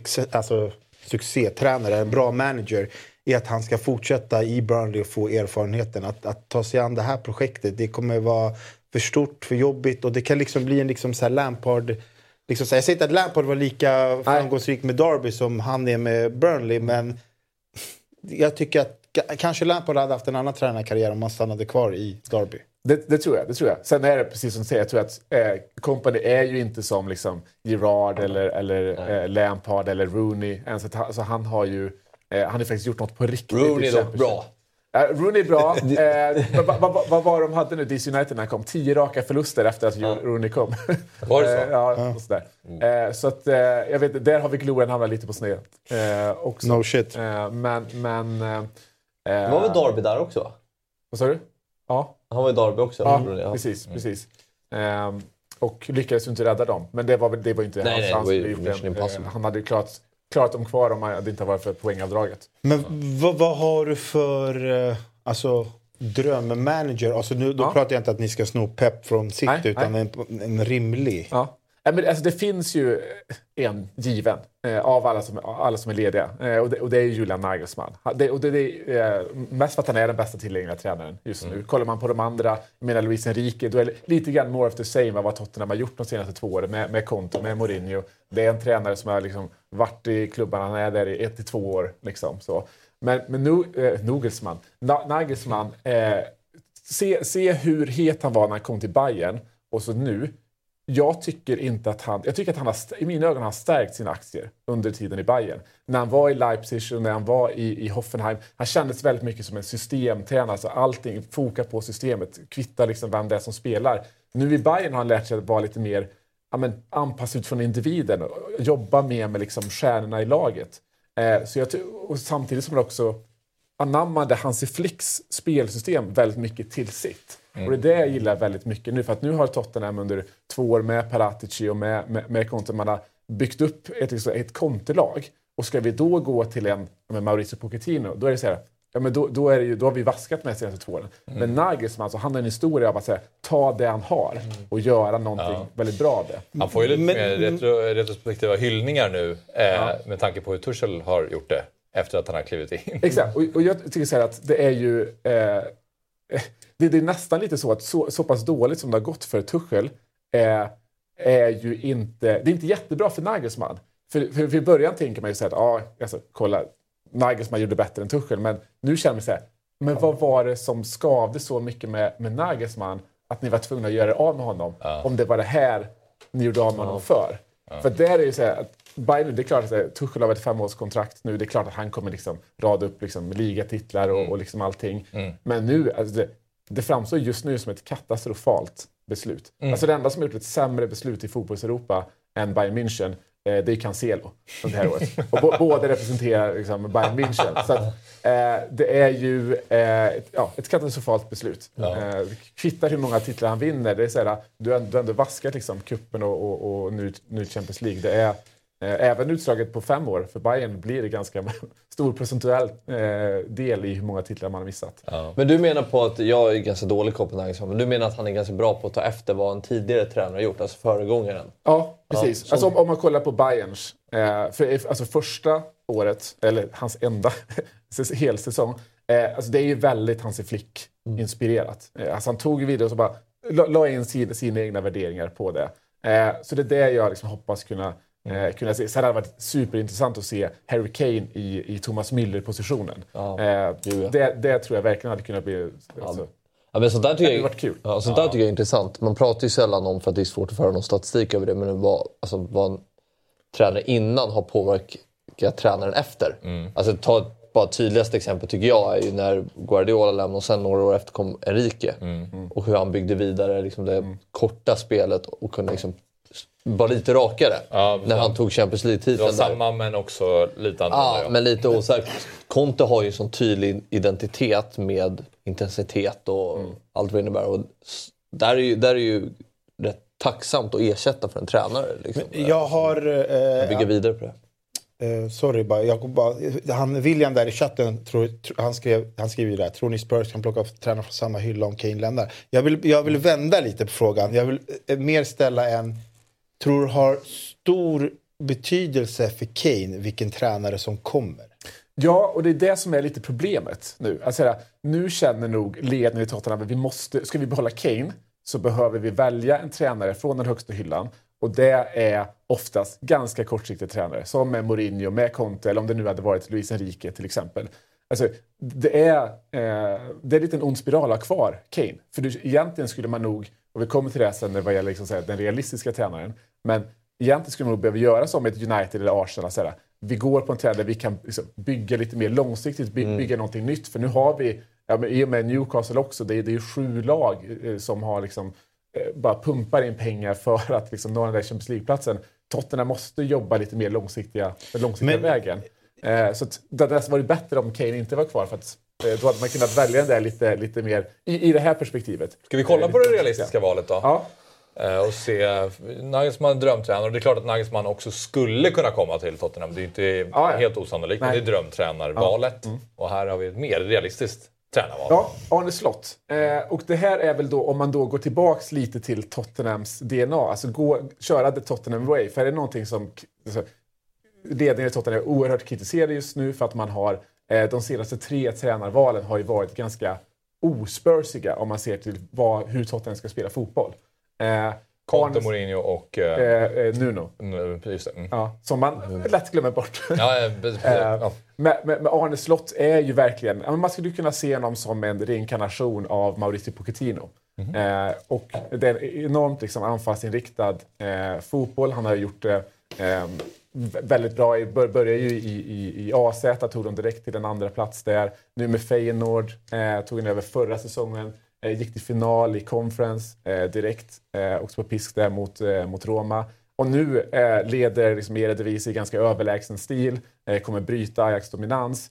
succétränare, en bra manager, är att han ska fortsätta i Burnley och få erfarenheten. Att ta sig an det här projektet, det kommer vara för stort, för jobbigt, och det kan liksom bli en så här Lampard... jag säger inte att Lampard var lika framgångsrik med Derby som han är med Burnley, men jag tycker att kanske Lampard hade haft en annan tränarkarriär om han stannade kvar i Derby. Det tror jag. Sen är det precis som du säger, jag tror att Kompany är ju inte som liksom Gerrard eller Lampard eller Rooney. Så han har ju han har faktiskt gjort något på riktigt. Rooney är dock bra. Rooney är bra. Vad var de hade nu DC United när han kom? 10 raka förluster efter att Rooney kom. Var det så? Ja, och sådär. Så att jag vet, där har vi Gloren hamnat lite på sned. Också. No shit. Men var väl Derby där också? Vad sa du? Ja. Han var i Derby också. Ja, precis. Och lyckades ju inte rädda dem. Men det var inte hans chans. Han hade ju klarat dem kvar om det inte varit för poängavdraget. Men vad har du för drömmanager? Alltså då pratar jag inte att ni ska sno Pep från City, utan en rimlig. Ja. Men det finns ju en given av alla som är lediga. Och det är Julian Nagelsmann. Det är mest för att han är den bästa tillgängliga tränaren just nu. Kollar man på de andra, Luis Enrique, då är det lite grann more of the same av vad Tottenham har gjort de senaste 2 åren med Conte, med Mourinho. Det är en tränare som har liksom varit i klubban, han är där i 1-2 år. Liksom, så. Men Nagelsmann, se hur het han var när han kom till Bayern, och så nu. Jag tycker att han i mina ögon har stärkt sina aktier under tiden i Bayern. När han var i Leipzig och när han var i Hoffenheim. Han kändes väldigt mycket som en systemtränare. Alltså allting fokar på systemet. Kvittar liksom vem det är som spelar. Nu i Bayern har han lärt sig att vara lite mer anpassad från individen. Och jobba mer med liksom stjärnorna i laget. Och samtidigt som han också anammade Hansi Flicks spelsystem väldigt mycket till sitt. Och det är det jag gillar väldigt mycket nu. För att nu har Tottenham under 2 år med Paratici och med Conte, man har byggt upp ett Conte-lag. Och ska vi då gå till med Mauricio Pochettino, då är det så här, då har vi vaskat med de senaste 2 åren. Men Nagelsmann, han har en historia av att säga, ta det han har och göra någonting väldigt bra av det. Han får ju lite mer retrospektiva hyllningar nu med tanke på hur Tuchel har gjort det efter att han har klivit in. Exakt, och jag tycker så här att det är ju... Det är nästan lite så att så pass dåligt som det har gått för Tuchel är ju inte... Det är inte jättebra för Nagelsmann. För i början tänker man ju så här, kolla, Nagelsmann gjorde bättre än Tuchel. Men nu känner vi så här, men vad var det som skavde så mycket med Nagelsmann att ni var tvungna att göra av med honom? Om det var det här ni gjorde av med honom för. För där är ju så här, att Bayern, det är klart att Tuchel har ett 5-årskontrakt nu. Det är klart att han kommer liksom rada upp liksom ligatitlar och liksom allting. Men nu, alltså det framstår just nu som ett katastrofalt beslut. Alltså det enda som har gjort ett sämre beslut i fotbolls-Europa än Bayern München, det är Cancelo från det här året. Och båda representerar liksom Bayern München. Så att, det är ju ett katastrofalt beslut. Kvittar hur många titlar han vinner. Det är så här, du har ändå vaskat liksom kuppen och nu Champions League. Det är även utslaget på 5 år för Bayern blir det ganska stor procentuell del i hur många titlar man har missat. Men du menar på att jag är ganska dålig på Nagelsmann, men du menar att han är ganska bra på att ta efter vad en tidigare tränare har gjort, alltså föregångaren? Ja, precis. Alltså om man kollar på Bayerns alltså första året, eller hans enda helsäsong, alltså det är ju väldigt Hansi Flick inspirerat. Alltså han tog vidare och så bara la in sina egna värderingar på det. Så det är det jag liksom hoppas kunna kunna se. Sen hade det varit superintressant att se Harry Kane i Thomas Müller-positionen. Det tror jag verkligen hade kunnat bli... Alltså, ja, men sånt där tycker varit kul. Ja, sånt där tycker jag är intressant. Man pratar ju sällan om, för att det är svårt att föra någon statistik över det, men vad en tränare innan har påverkat tränaren efter. Alltså bara tydligaste exempel tycker jag är ju när Guardiola lämnade och sen några år efter kom Enrique. Och hur han byggde vidare liksom det korta spelet och kunde liksom vara lite rakare när han tog Champions League-titeln. Det var samma men också lite annorlunda. Ja, men lite osäkert. Conte har ju en sån tydlig identitet med intensitet och allt vad det innebär. Och där är ju rätt tacksamt att ersätta för en tränare. Liksom. Jag har... bygga vidare på det. Sorry, William där i chatten, han skrev ju där, tror ni Spurs kan plocka upp tränare från samma hylla om Kane lämnar? Jag vill vända lite på frågan. Jag vill mer ställa tror har stor betydelse för Kane vilken tränare som kommer. Ja, och det är det som är lite problemet nu. Alltså, nu känner nog ledningen i Tottenham att ska vi behålla Kane så behöver vi välja en tränare från den högsta hyllan. Och det är oftast ganska kortsiktiga tränare. Som med Mourinho, med Conte, eller om det nu hade varit Luis Enrique till exempel. Alltså, det är lite en ond spiral att ha kvar Kane. För egentligen skulle man nog, och vi kommer till det sen vad gäller liksom, den realistiska tränaren. Men egentligen skulle man nog behöva göra som ett United eller Arsenal. Såhär, vi går på en tränare där vi kan liksom, bygga lite mer långsiktigt, bygga någonting nytt. För nu har vi, i och med Newcastle också, det är ju 7 lag som har liksom... bara pumpar in pengar för att liksom nå den där Champions League-platsen. Tottenham måste jobba lite mer långsiktiga vägen. Så det hade varit bättre om Kane inte var kvar, för att då hade man kunnat välja den där lite mer i det här perspektivet. Ska vi kolla på det realistiska valet då? Ja. Och se Nagelsmann drömtränare. Och det är klart att Nagelsmann också skulle kunna komma till Tottenham. Det är inte helt osannolikt, men det är drömtränarvalet. Och här har vi ett mer realistiskt tränarval. Ja, Arne Slott. Och det här är väl då, om man då går tillbaks lite till Tottenhams DNA, alltså köra the Tottenham way. För är det någonting som ledningen i Tottenham är oerhört kritiserade just nu, för att man har de senaste 3 tränarvalen har ju varit ganska ospörsiga om man ser till hur Tottenham ska spela fotboll. Conte, Mourinho och Nuno. Just det. Ja, som man lätt glömmer bort. Ja. Men Arne Slott är ju verkligen... Man skulle kunna se honom som en reinkarnation av Mauricio Pochettino. Och det är enormt liksom, anfallsinriktad fotboll. Han har gjort det väldigt bra. Började ju i AZ, tog de direkt till en andra plats där. Nu med Feyenoord, tog han över förra säsongen. Gick till final i Conference direkt. Också på pisk där mot Roma. Och nu leder liksom Eredivisie i ganska överlägsen stil. Kommer bryta Ajax dominans.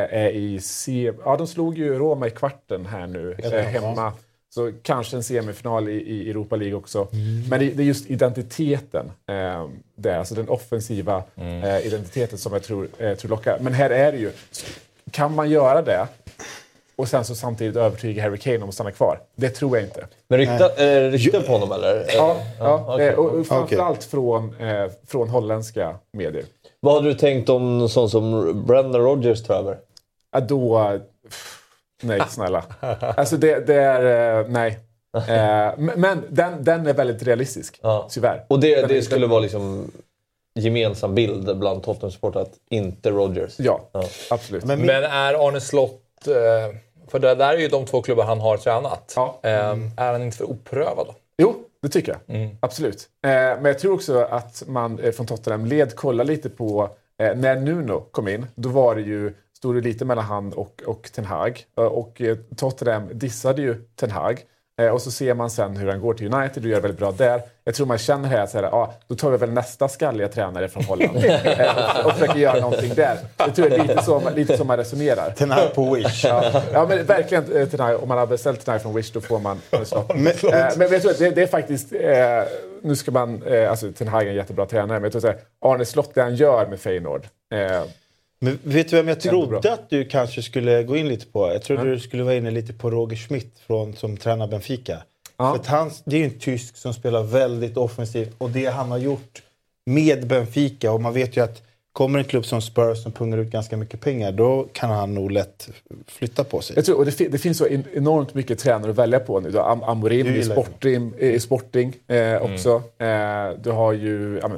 De slog ju Roma i kvarten här nu hemma. Så kanske en semifinal i Europa League också. Men det är just identiteten där. Alltså den offensiva identiteten som jag tror lockar. Men här är det ju... Kan man göra det och sen så samtidigt övertyga Harry Kane om att stanna kvar? Det tror jag inte. Men rykten på honom eller? Ja. Okay. Och framförallt från holländska medier. Vad hade du tänkt om sån som Brendan Rodgers tar över? Ja, då... Nej, snälla. Alltså det är... nej. Men den är väldigt realistisk, tyvärr. Och det skulle vara liksom gemensam bild bland Tottenham-supportrar att inte Rodgers? Ja. Absolut. Men är Arne Slott... För det där är ju de 2 klubbar han har tränat. Ja. Är han inte för oprövad då? Jo, det tycker jag. Absolut. Men jag tror också att man från Tottenham kollar lite på... när Nuno kom in, då var det ju... stod det lite mellan han och Ten Hag. Och Tottenham dissade ju Ten Hag. Och så ser man sen hur han går till United och gör väldigt bra där. Jag tror man känner här att då tar vi väl nästa skalliga tränare från Holland. Och försöker göra någonting där. Jag tror det är lite som man resonerar. Ten Hag på Wish. Ja, men verkligen Ten Hag. Om man har beställt Ten Hag från Wish, då får man stopp. Men jag tror att det är faktiskt... nu ska man... alltså Ten Hag är en jättebra tränare. Men jag tror att Arne Slott, det han gör med Feyenoord... Men vet du vem jag trodde att du kanske skulle gå in lite på? Jag trodde du skulle vara inne lite på Roger Schmidt som tränar Benfica. För att det är ju en tysk som spelar väldigt offensivt. Och det han har gjort med Benfica. Och man vet ju att kommer en klubb som Spurs som pungar ut ganska mycket pengar, då kan han nog lätt flytta på sig. Jag tror, och det finns så enormt mycket tränare att välja på nu. Du har Amorim i Sporting också. Du har ju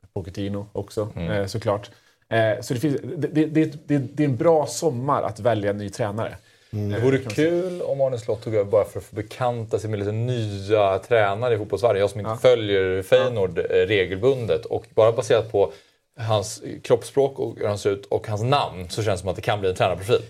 Pochettino också, såklart. Så det är en bra sommar att välja en ny tränare. Det vore kul om Arne Slott tog över bara för att få bekanta sig med lite nya tränare i fotbollssverige. Jag som inte följer Feyenoord regelbundet och bara baserat på hans kroppsspråk och hur han ser ut och hans namn så känns det som att det kan bli en tränarprofil.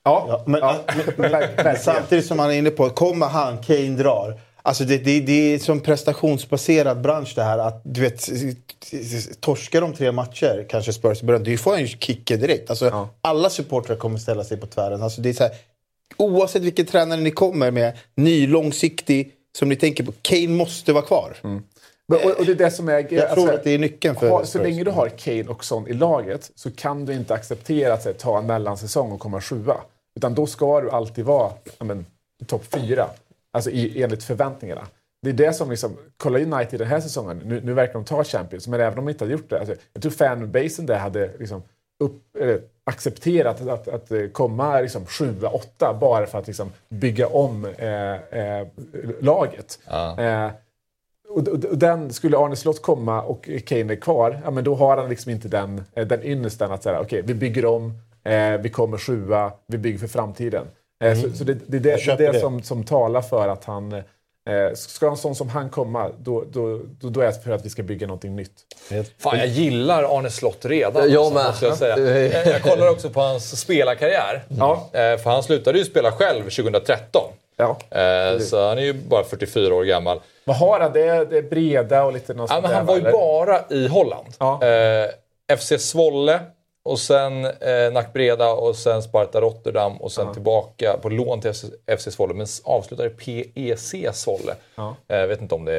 Men samtidigt som han är inne på, kommer han, Kane drar. Alltså det är som prestationsbaserad bransch det här. Att du vet, torskar de 3 matcher, kanske Spurs i början, du får en kick direkt. Alltså, alla supportrar kommer ställa sig på tvären. Alltså, det är så här, oavsett vilken tränare ni kommer med, ny, långsiktig, som ni tänker på, Kane måste vara kvar. Och det är det som är... Jag tror att det är nyckeln för... Så länge du har Kane och Son i laget så kan du inte acceptera att ta en mellansäsong och komma 7. Utan då ska du alltid vara topp 4. Alltså enligt förväntningarna. Det är det som liksom... Kolla United den här säsongen. Nu verkar de ta Champions. Men även om de inte hade gjort det. Alltså, jag tror fanbasen där hade liksom accepterat att komma liksom 7-8 bara för att liksom bygga om laget. Och den skulle Arne Slott komma och Kane är kvar, ja, men då har han liksom inte den ynnesten att säga okej, vi bygger om, vi kommer 7, vi bygger för framtiden. Så det är det som talar för att han ska en sån som han komma, då är det för att vi ska bygga någonting nytt. Fan, jag gillar Arne Slott redan. Jag med. Måste jag säga. Jag kollar också på hans spelarkarriär. För han slutade ju spela själv 2013. Så han är ju bara 44 år gammal. Vad har han? Det är breda och lite något sånt men han var ju bara i Holland. FC Zwolle och sen Nack Breda och sen Sparta Rotterdam och sen tillbaka på lån till FC Zwolle, men avslutade PEC Zwolle. Jag vet inte om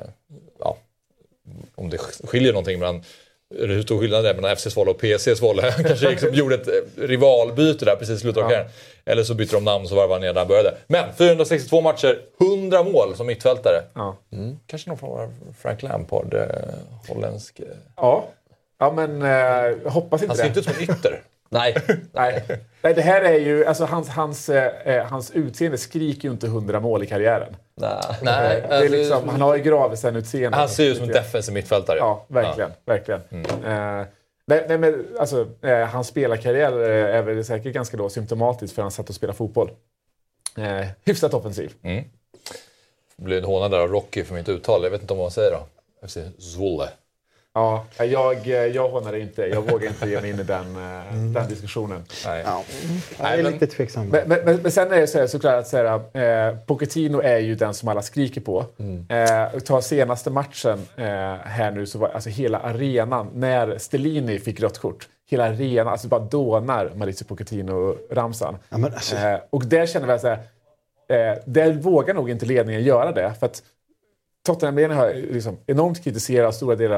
det skiljer någonting mellan hur stor skillnad det är mellan FC Zwolle och PEC Zwolle. Kanske liksom gjorde ett rivalbyte där precis i slutet av karriären. Eller så bytte de namn så varvade ner där han började. Men 462 matcher, 100 mål som mittfältare. Kanske någon från Frank Lampard, holländsk. Ja, men hoppas inte han ser inte ut som en ytter. Nej, det här är ju... Alltså hans utseende skriker ju inte 100 mål i karriären. Nej. Det är liksom, han har ju Gravesen-utseende. Han ser ut som en defensiv mittfältare. Ja, verkligen. Nej, men alltså, hans spelarkarriär är väl säkert ganska då symptomatiskt för han satt och spela fotboll. Hyfsat offensiv. Jag blev hånad där av Rocky för mitt uttal. Jag vet inte om vad han säger då. FC Zwolle. Ja, jag hånar det inte. Jag vågar inte ge mig in i den diskussionen. Jag är lite tveksam. Men sen är det såklart att Pochettino är ju den som alla skriker på. Ta senaste matchen här nu så var alltså hela arenan, när Stellini fick rött kort, hela arenan, alltså bara dånar Mauricio Pochettino-ramsan. Och där känner jag så här, där vågar nog inte ledningen göra det, för att Tottenham har liksom enormt kritiserat stora delar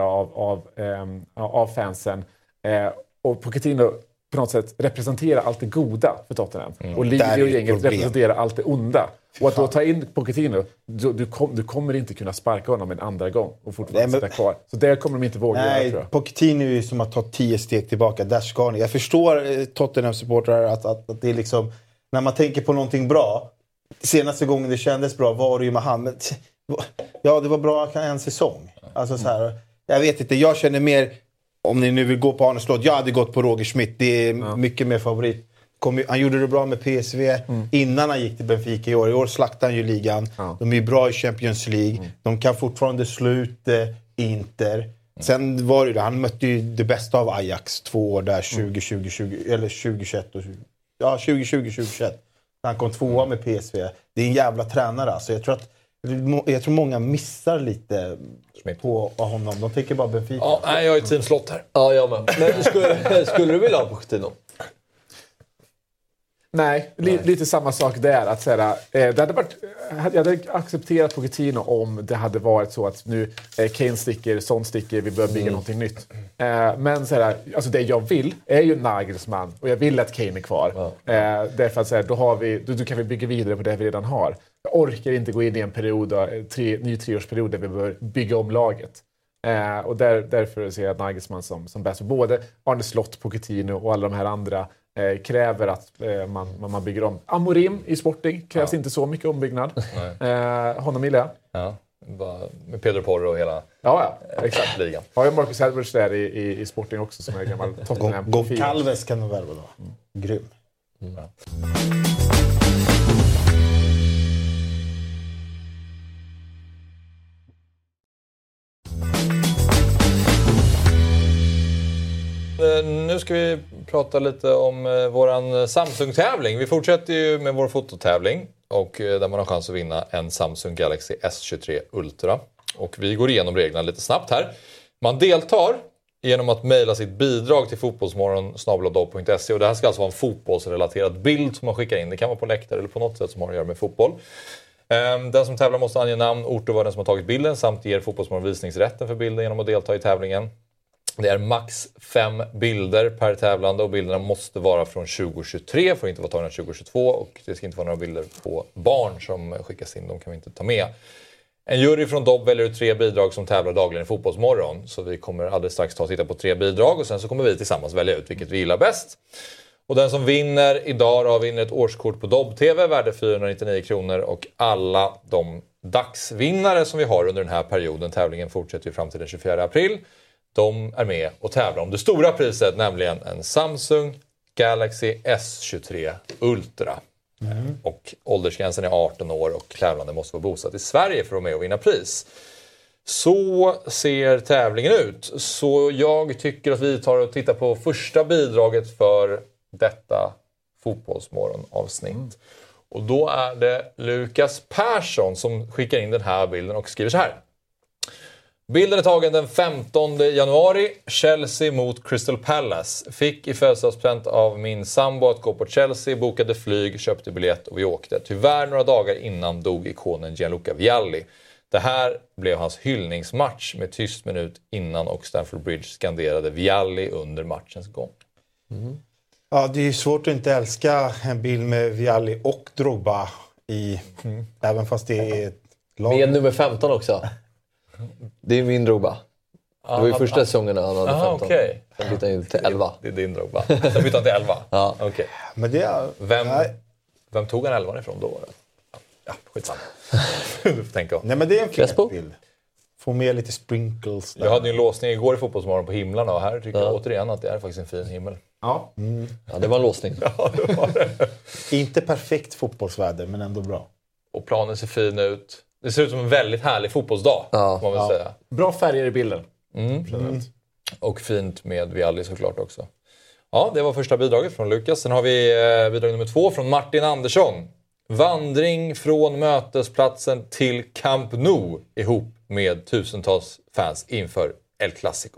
av fansen. Och Pochettino på något sätt representerar allt det goda för Tottenham. Och Ligi och gänget representerar allt det onda. Och att då ta in Pochettino, du kommer inte kunna sparka honom en andra gång och fortfarande sitta kvar. Så det kommer de inte våga göra, tror jag. Pochettino är ju som att ta 10 steg tillbaka. Där ska ni. Jag förstår Tottenham-supportrar att det är liksom... När man tänker på någonting bra, senaste gången det kändes bra var det ju med han. Ja, det var bra en säsong. Alltså så här, jag vet inte, jag känner mer, om ni nu vill gå på Arne Slott, jag hade gått på Roger Schmidt, det är mycket mer favorit. Han gjorde det bra med PSV innan han gick till Benfica i år. I år slaktade han ju ligan. De är ju bra i Champions League. De kan fortfarande slå ut Inter. Sen var det han mötte ju det bästa av Ajax 2 år där 2020 eller 2021 2020-2021. Han kom 2 med PSV. Det är en jävla tränare alltså. Jag tror många missar lite på honom. De tänker bara Benfica. Jag är team Slott här. Ja, jag med. Men skulle du vilja ha Pochettino? Nej, lite samma sak där. Att säga, jag hade accepterat Pochettino om det hade varit så att nu Kane sticker, Son sticker, vi börjar bygga någonting nytt. Men såhär, alltså det jag vill är ju Nagelsmann och jag vill att Kane är kvar. Därför att såhär, då kan vi bygga vidare på det vi redan har. Jag orkar inte gå in i en period, ny 3-årsperiod där vi behöver bygga om laget. Och därför ser jag Nagelsmann som bäst. Både Arne Slott, Pochettino och alla de här andra kräver att man bygger om. Amorim i Sporting krävs inte så mycket ombyggnad. Honom gillar jag. med Pedro Porro och hela exakt. ligan. Har jag Marcus Edwards där i Sporting också som är gammal Tottenham-profil. Goncalves kan de värva då. Grym. Nu ska vi prata lite om våran Samsung-tävling. Vi fortsätter ju med vår fototävling och där man har chans att vinna en Samsung Galaxy S23 Ultra. Och vi går igenom reglerna lite snabbt här. Man deltar genom att mejla sitt bidrag till fotbollsmorgon@dobb.se och det här ska alltså vara en fotbollsrelaterad bild som man skickar in. Det kan vara på läktare eller på något sätt som har att göra med fotboll. Den som tävlar måste ange namn, ort och var den som har tagit bilden samt ger Fotbollsmorgon visningsrätten för bilden genom att delta i tävlingen. Det är max 5 bilder per tävlande och bilderna måste vara från 2023, får inte vara tagna 2022 och det ska inte vara några bilder på barn som skickas in, de kan vi inte ta med. En jury från Dobb väljer ut 3 bidrag som tävlar dagligen i Fotbollsmorgon, så vi kommer alldeles strax titta på 3 bidrag och sen så kommer vi tillsammans välja ut vilket vi gillar bäst. Och den som vinner idag vinner ett årskort på Dobb-TV värde 499 kronor och alla de dagsvinnare som vi har under den här perioden, tävlingen fortsätter ju fram till den 24 april, de är med och tävlar om det stora priset, nämligen en Samsung Galaxy S23 Ultra. Och åldersgränsen är 18 år och tävlande måste vara bosatt i Sverige för att vara med och vinna pris. Så ser tävlingen ut. Så jag tycker att vi tar och tittar på första bidraget för detta Fotbollsmorgon-avsnitt. Och då är det Lukas Persson som skickar in den här bilden och skriver så här. Bilden är tagen den 15 januari. Chelsea mot Crystal Palace. Fick i födelsedagspresent av min sambo att gå på Chelsea, bokade flyg, köpte biljett och vi åkte. Tyvärr några dagar innan dog ikonen Gianluca Vialli. Det här blev hans hyllningsmatch med tyst minut innan och Stamford Bridge skanderade Vialli under matchens gång. Ja, det är svårt att inte älska en bild med Vialli och Drogba även fast det är ett lag. Med nummer 15 också. Det är min Drogba. Det var ju första säsongen han hade 15. Okay. Sen bytte han ju till 11. Det är din Drogba. Sen bytte han till 11? Ja. Okay. Men det är... Vem tog han 11 ifrån då? Ja, skitsamma. Du får tänka om. Nej, men det är en Crespo? fin bild. Få med lite sprinkles där. Jag hade ju en låsning igår i Fotbollsmorgon på himlarna och här tycker jag återigen att det är faktiskt en fin himmel. Ja. Ja, det var en låsning. Ja, det var det. Inte perfekt fotbollsväder, men ändå bra. Och planen ser fin ut. Det ser ut som en väldigt härlig fotbollsdag, får man väl säga. Bra färger i bilden. Och fint med Vialli såklart också. Ja, det var första bidraget från Lukas. Sen har vi bidrag nummer 2 från Martin Andersson. Vandring från mötesplatsen till Camp Nou ihop med tusentals fans inför El Clasico.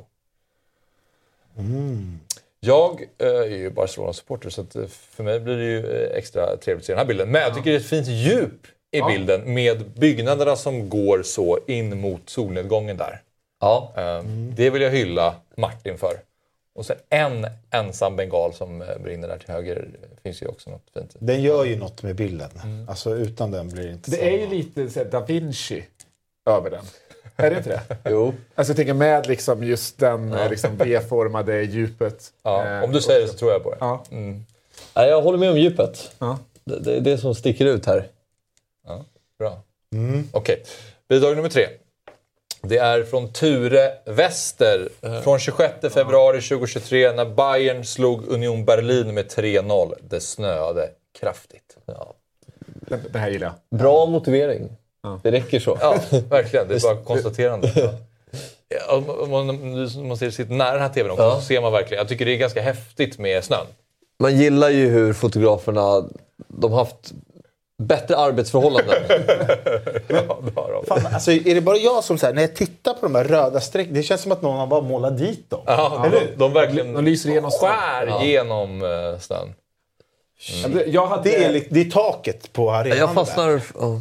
Jag är ju Barcelona-supporter så att för mig blir det ju extra trevligt att se den här bilden. Men jag tycker det är ett fint djup i bilden med byggnaderna som går så in mot solnedgången där. Ja. Det vill jag hylla Martin för. Och sen en ensam bengal som brinner där till höger finns ju också något fint. Den gör ju något med bilden. Alltså utan den blir det inte så. Det är ju lite så här, Da Vinci över den. Är det inte det? Jo. Alltså jag tänker med liksom just den liksom V-formade djupet. Ja, om du säger det så tror jag på det. Ja. Ja, jag håller med om djupet. Ja. Det är det som sticker ut här. Ja, bra. Okej. Bidrag nummer 3. Det är från Ture Wester. Från 26 februari 2023 när Bayern slog Union Berlin med 3-0. Det snöade kraftigt. Ja. Det här gillar jag. Bra motivering. Ja. Det räcker så. Ja, verkligen. Det är bara konstaterande. Om man sitter nära den här tvn också, så ser man verkligen. Jag tycker det är ganska häftigt med snön. Man gillar ju hur fotograferna, de har haft bättre arbetsförhållanden. Fan, alltså, är det bara jag som säger när jag tittar på de här röda streck, det känns som att någon har bara målat dit dem. Ja, de verkligen de lyser igenom skär genom snön. Det är taket på arenan. Jag fastnar...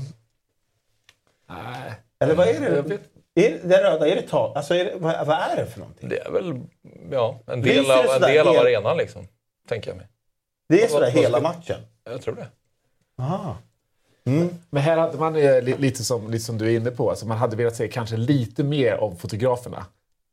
Nej. Eller vad är det? Det röda, är det tak? Alltså, vad är det för någonting? Det är väl en del av arenan liksom, tänker jag mig. Det är sådär hela matchen? Jag tror det. Aha. Men här hade man lite som du är inne på. Alltså man hade velat se kanske lite mer om fotograferna.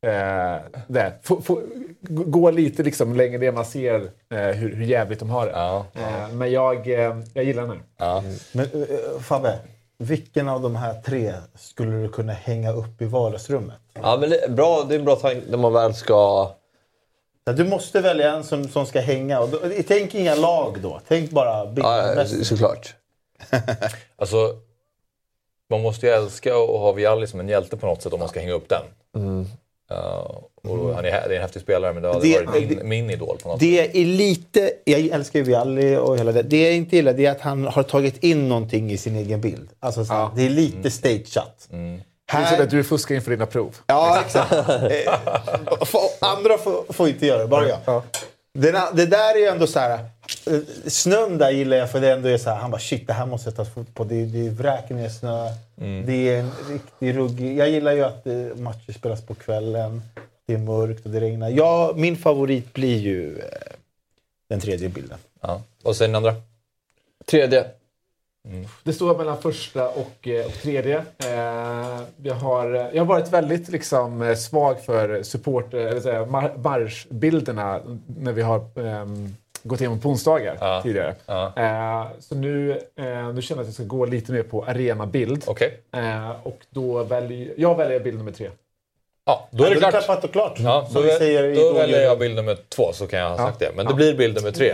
Gå lite liksom längre ner man ser hur jävligt de har det. Men jag gillar den här. Men Fabbe, vilken av de här 3 skulle du kunna hänga upp i vardagsrummet? Ja, men det är en bra tanke när man väl ska... Du måste välja en som ska hänga. Tänk inga lag då. Tänk bara Ja, såklart. Alltså, man måste ju älska och ha Vialli som en hjälte på något sätt om man ska hänga upp den. Och det är en häftig spelare, men det har varit min idol på något sätt. Det är lite... Jag älskar ju Vialli och hela det. Det är inte illa, det är att han har tagit in någonting i sin egen bild. Alltså, det är lite stageat. Det är så att du fuskar inför dina prov. Ja, exakt. Andra får inte göra det, bara jag. Ja. Det där är ju ändå så här... Snön där gillar jag, för det ändå är så här... Han bara, shit, det här måste jag ta fot på. Det är vräken i snö. Det är en riktig ruggig... Jag gillar ju att matcher spelas på kvällen. Det är mörkt och det regnar. Ja, min favorit blir ju den 3:e bilden. Ja. Och sen den andra? 3:e. Det står mellan första och 3:e. Jag har varit väldigt liksom svag för support, eller säga, marschbilderna när vi har gått igenom på onsdagar tidigare. Så nu känner jag att jag ska gå lite mer på arenabild. Okay. Och då väljer bild nummer 3. Ja, då är det klart. Klappat och klart. Ja, då väljer jag bild nummer 2, så kan jag ha sagt det. Men det blir bild nummer 3.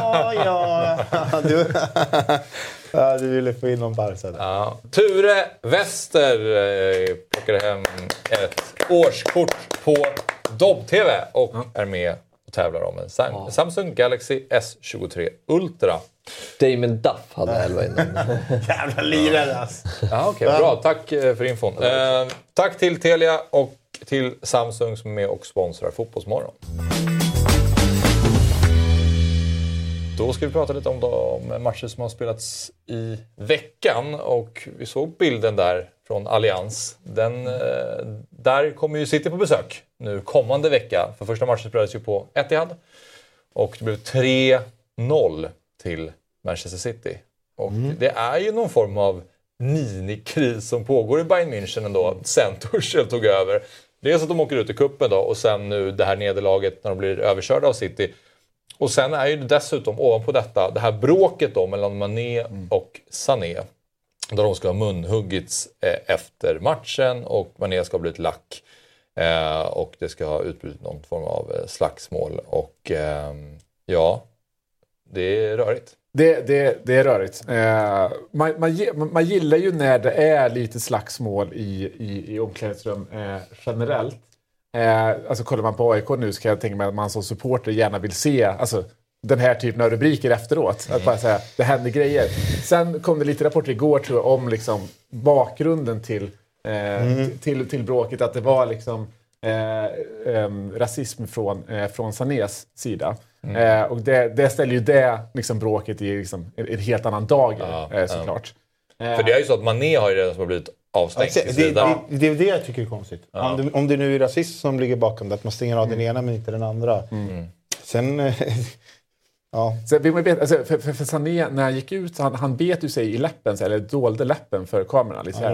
Du ville få in någon Barca där. Ja. Ture Wester plockade hem ett årskort på Dobb-TV och är med och tävlar om en Samsung Galaxy S23 Ultra. Damon Duff hade 11 innan. Jävla lirare alltså. Ja, okej, bra. Tack för infon. Tack till Telia och till Samsung som är med och sponsrar Fotbollsmorgon. Då ska vi prata lite om de matcher som har spelats i veckan. Och vi såg bilden där från Allians. Där kommer ju City på besök nu kommande vecka. För första matchen spelades ju på Etihad. Och det blev 3-0 till Manchester City. Och det är ju någon form av minikris som pågår i Bayern München ändå. Sen Tuchel tog över. Dels att de åker ut i kuppen då, och sen nu det här nederlaget när de blir överkörda av City. Och sen är ju dessutom ovanpå detta det här bråket då mellan Mané och Sané. Där de ska ha munhuggits efter matchen och Mané ska ha blivit lack. Och det ska ha utbrutit någon form av slagsmål. Och ja, det är rörigt. Det är rörigt. Man gillar ju när det är lite slagsmål i omklädningsrum generellt. Alltså kollar man på AIK nu så kan jag tänka mig att man som supporter gärna vill se alltså, den här typen av rubriker efteråt. Att bara säga, det händer grejer. Sen kom det lite rapporter igår tror jag om liksom, bakgrunden till bråket. Att det var liksom rasism från Sanés sida. Och det ställer ju det liksom, bråket i liksom, en helt annan dager såklart. För det är ju så att Mané har ju redan som blivit avstängt. Det är det jag tycker är konstigt. Om det nu är rasism som ligger bakom det, att man stänger av den ena men inte den andra. Sen... Så vill man veta, alltså, för Sané, när han gick ut, han bet ju sig i läppen, eller dolde läppen för kameran. Lite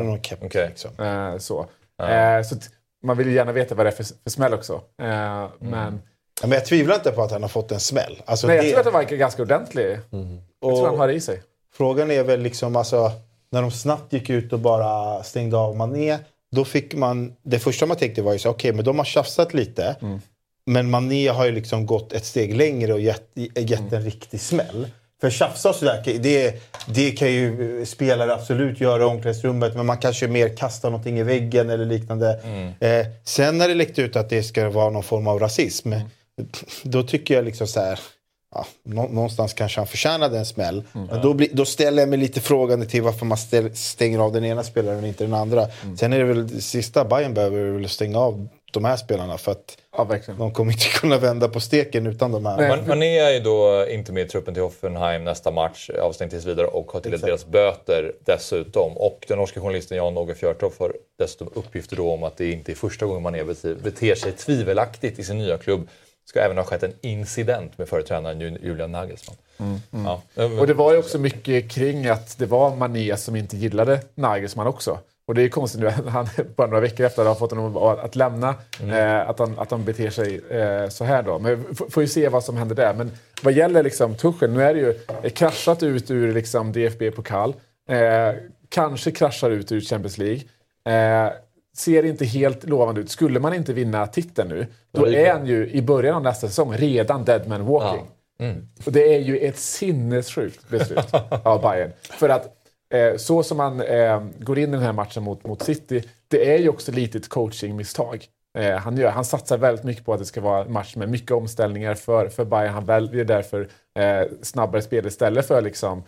så man vill ju gärna veta vad det är för smäll också. Men jag tvivlar inte på att han har fått en smäll. Alltså, nej, jag tror att det var ganska ordentlig. Jag tror han har i sig. Frågan är väl liksom, alltså, när de snabbt gick ut och bara stängde av Mané, då fick man, det första man tänkte var ju så, okej, men de har tjafsat lite. Men Mané har ju liksom gått ett steg längre och gett en riktig smäll. För tjafsa och sådär, det kan ju spelare absolut göra i omklädningsrummet. Men man kanske mer kastar någonting i väggen eller liknande. Sen när det läckte ut att det ska vara någon form av rasism. Då tycker jag liksom så här... Ja, någonstans kanske han förtjänade en smäll. Då ställer jag mig lite frågande till varför man stänger av den ena spelaren och inte den andra. Sen är det väl det sista Bayern behöver väl stänga av de här spelarna för att de kommer inte kunna vända på steken utan de här. Man är ju då inte med i truppen till Hoffenheim nästa match, avstängt tills vidare, och har till deras böter dessutom. Och den norska journalisten Jan-Åge Fjörtoft har dessutom uppgifter då om att det inte är första gången man beter sig tvivelaktigt i sin nya klubb. Ska även ha skett en incident med företränaren Julian Nagelsmann. Ja. Och det var ju också mycket kring att det var Mané som inte gillade Nagelsmann också. Och det är konstigt nu att han bara några veckor efter har fått honom att lämna. Att han beter sig så här då. Men får ju se vad som händer där. Men vad gäller liksom Tuchel, nu är det ju kraschat ut ur liksom DFB-pokal. kanske kraschar ut ur Champions League. Ser inte helt lovande ut. Skulle man inte vinna titeln nu, då är han ju i början av nästa säsong redan dead man walking. Och det är ju ett sinnessjukt beslut av Bayern. För att så som man går in i den här matchen mot City, det är ju också lite ett coachingmisstag. Han satsar väldigt mycket på att det ska vara en match med mycket omställningar för Bayern. Han väljer därför snabbare spel istället för liksom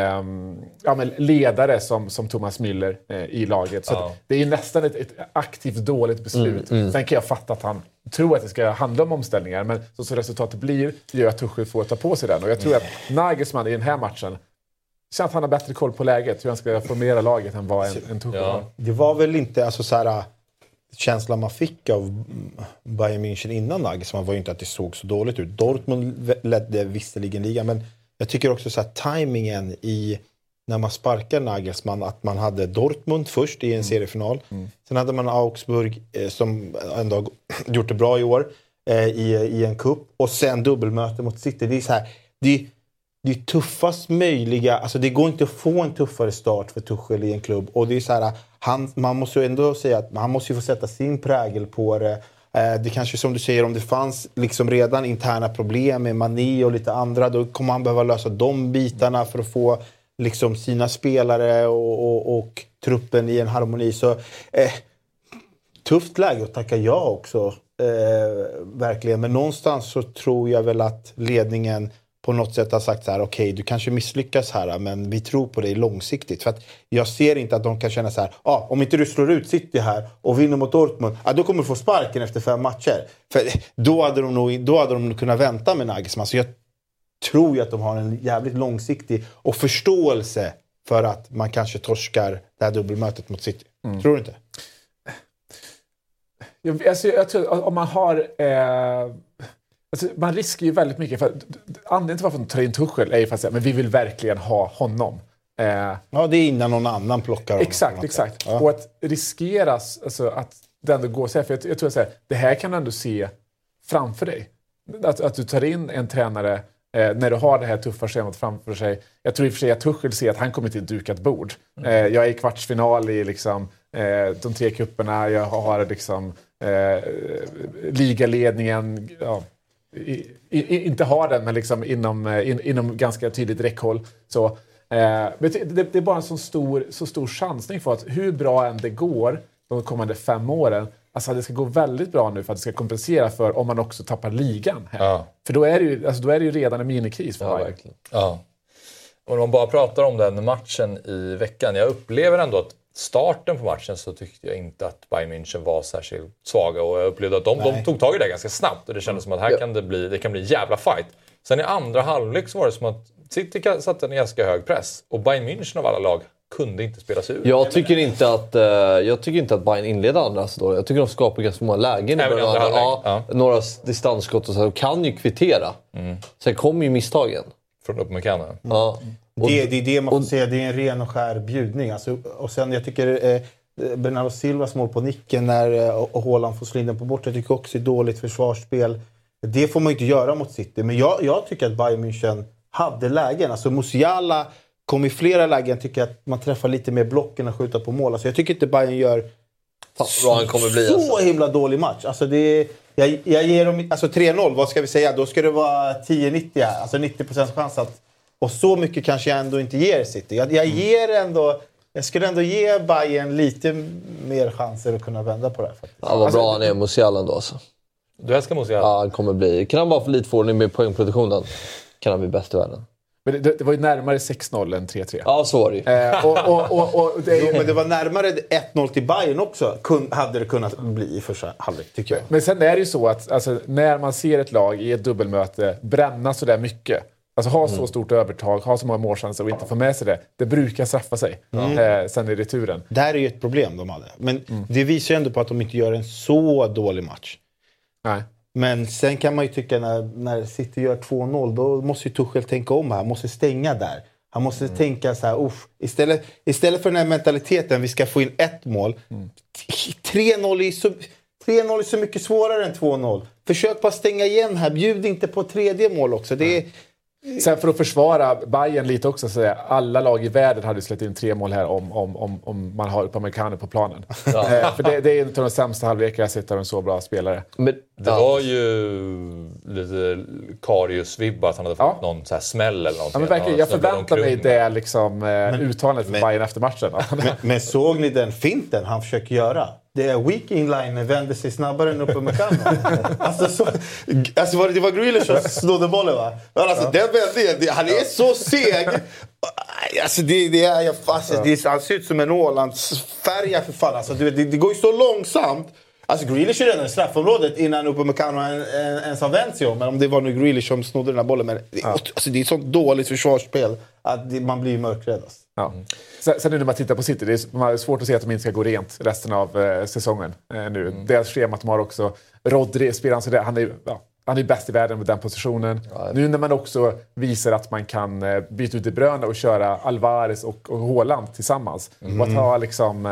ledare som Thomas Müller i laget. Så det är ju nästan ett aktivt dåligt beslut. Sen kan jag fatta att han tror att det ska handla om omställningar, men så resultatet blir gör att Tuchel får ta på sig den. Och jag tror att Nagelsmann i den här matchen känner att han har bättre koll på läget, hur han ska formera laget än vad en Tuchel har. Det var väl inte alltså så här känslan man fick av Bayern München innan Nagelsmann var ju inte att det såg så dåligt ut. Dortmund ledde visserligen ligan, men jag tycker också så här tajmingen i när man sparkar Nagelsmann, att man hade Dortmund först i en seriefinal. Sen hade man Augsburg som ändå har gjort det bra i år i en cup, och sen dubbelmöte mot City. Det är så här, det är tuffast möjliga, alltså det går inte att få en tuffare start för Tuchel i en klubb, och det är så här, man måste ju ändå säga att han måste ju få sätta sin prägel på det. Det kanske som du säger, om det fanns liksom redan interna problem med Mané och lite andra, då kommer han behöva lösa de bitarna för att få liksom sina spelare och truppen i en harmoni. Så tufft läge att tacka ja också, verkligen. Men någonstans så tror jag väl att ledningen på något sätt har sagt så här: okej, du kanske misslyckas här, men vi tror på dig långsiktigt. För att jag ser inte att de kan känna så här: om inte du slår ut City här och vinner mot Dortmund, då kommer du få sparken efter 5 matcher. För då hade de nog kunnat vänta med Nagelsmann. Så jag tror ju att de har en jävligt långsiktig och förståelse för att man kanske torskar det här dubbelmötet mot City. Tror du inte? Jag tror om man har... man riskar ju väldigt mycket. För anledningen till varför de tar in Tuchel är ju för att säga, men vi vill verkligen ha honom. Ja, det är innan någon annan plockar honom. Exakt. Ja. Och att riskeras, alltså, att det ändå går så här. För jag tror att det här kan du ändå se framför dig. Att du tar in en tränare när du har det här tuffa schemat framför sig. Jag tror i och för sig att Tuchel ser att han kommer till ett dukat bord. Jag är i kvartsfinal i liksom, de 3 kupperna. Jag har liksom ligaledningen. Ja, inte har den, men liksom inom ganska tydligt räckhåll. Så, det är bara en så stor chansning för att hur bra än det går de kommande 5 åren, alltså det ska gå väldigt bra nu för att det ska kompensera för om man också tappar ligan här. Ja. För då är det ju redan en minikris för Bayern. Verkligen. Ja. Och om man bara pratar om den matchen i veckan, jag upplever ändå att starten på matchen så tyckte jag inte att Bayern München var särskilt svaga, och jag upplevde att de tog tag i det ganska snabbt, och det kändes som att här kan det kan bli jävla fight. Sen i andra halvlek så var det som att City satte en ganska hög press, och Bayern München av alla lag kunde inte spela sig ut. Jag tycker inte att Bayern inleder andra så då. Jag tycker de skapar ganska många lägen i början. Några distansskott och så kan ju kvittera. Sen kommer ju misstagen från Upamecano. Det är det man får säga, det är en ren och skär bjudning. Alltså, och sen jag tycker Bernardo Silvas mål på nicken när Haaland får slå in den på bort, jag tycker också är dåligt försvarsspel. Det får man inte göra mot City. Men jag tycker att Bayern München hade lägen. Alltså Musiala kom i flera lägen, tycker att man träffar lite mer blocken och skjuter på mål. Alltså, jag tycker inte Bayern gör så himla dålig match. Alltså, jag ger dem alltså 3-0, vad ska vi säga? Då ska det vara 10-90 här. Alltså 90% chans att... Och så mycket kanske jag ändå inte ger City. Jag skulle ändå ge Bayern lite mer chanser att kunna vända på det här, faktiskt. Ja, vad bra han är, Musiala ändå alltså. Du älskar Musiala? Ja, han kommer bli... Kan han bara få lite förordning med poängproduktionen, kan han bli bäst i världen. Men det var ju närmare 6-0 än 3-3. Ja, så var det ju. Men det var närmare 1-0 till Bayern också. Hade det kunnat bli i första halvlek, tycker jag. Men sen är det ju så att alltså, när man ser ett lag i ett dubbelmöte bränna så där mycket, alltså ha så stort övertag, ha så många målchanser och inte få med sig det brukar straffa sig sen i returen. Det här är ju ett problem de hade. Men det visar ju ändå på att de inte gör en så dålig match. Nej. Men sen kan man ju tycka när City gör 2-0, då måste ju Tuchel tänka om här. Han måste stänga där. Han måste tänka så här, istället för den här mentaliteten, vi ska få in 1 mål. 3-0 är så mycket svårare än 2-0. Försök bara stänga igen här. Bjud inte på 3:e mål också. Sen för att försvara Bayern lite också, så säga, alla lag i världen hade släppt in 3 mål här om man har Upamecano på planen. För det är en av de sämsta halvlekar jag sett av en så bra spelare. Men det var ju lite Karius-vibbar att han hade fått någon så här smäll eller någonting. Ja, men verkligen, jag förväntar mig det liksom, uttalandet för Bayern efter matchen. Men såg ni den finten han försöker göra? Det är weak inline vänder sig snabbare än Upamecano. Det var Grealish som snodde bollen, va? Alltså, den vände, han är så seg. Alltså, han ser ut som en Ålandsfärja för fan. Alltså, det går ju så långsamt. Alltså Grealish är redan i straffområdet innan Upamecano ens har vänt sig om. Men om det var nu Grealish som snodde den här bollen. Men alltså, det är ett sånt dåligt försvarsspel att man blir mörkrädd. Ja. Sen nu när man tittar på City, man har svårt att se att de inte ska gå rent resten av säsongen nu. Deras schema att de har också Rodri, spelaren, så han är bäst i världen med den positionen. Ja. Nu när man också visar att man kan byta ut De Bruyne och köra Alvarez och Haaland tillsammans. Och att ha liksom,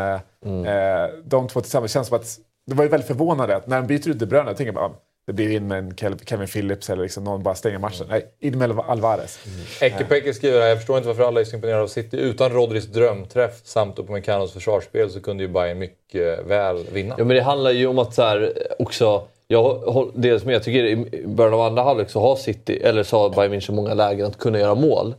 de två tillsammans känns som att det var ju väldigt förvånande att när de byter ut De Bruyne, jag tänker bara det blir in med en Kevin Phillips eller liksom någon bara stänger matchen. Nej, in med Alvarez. Eke skriver här, jag förstår inte varför alla är så imponerade av City. Utan Rodris drömträff samt Upamecanos försvarsspel så kunde ju Bayern mycket väl vinna. Ja, men det handlar ju om att så här, också... Det som jag tycker i början av andra halvlek så har City, eller så har Bayern München många lägen att kunna göra mål.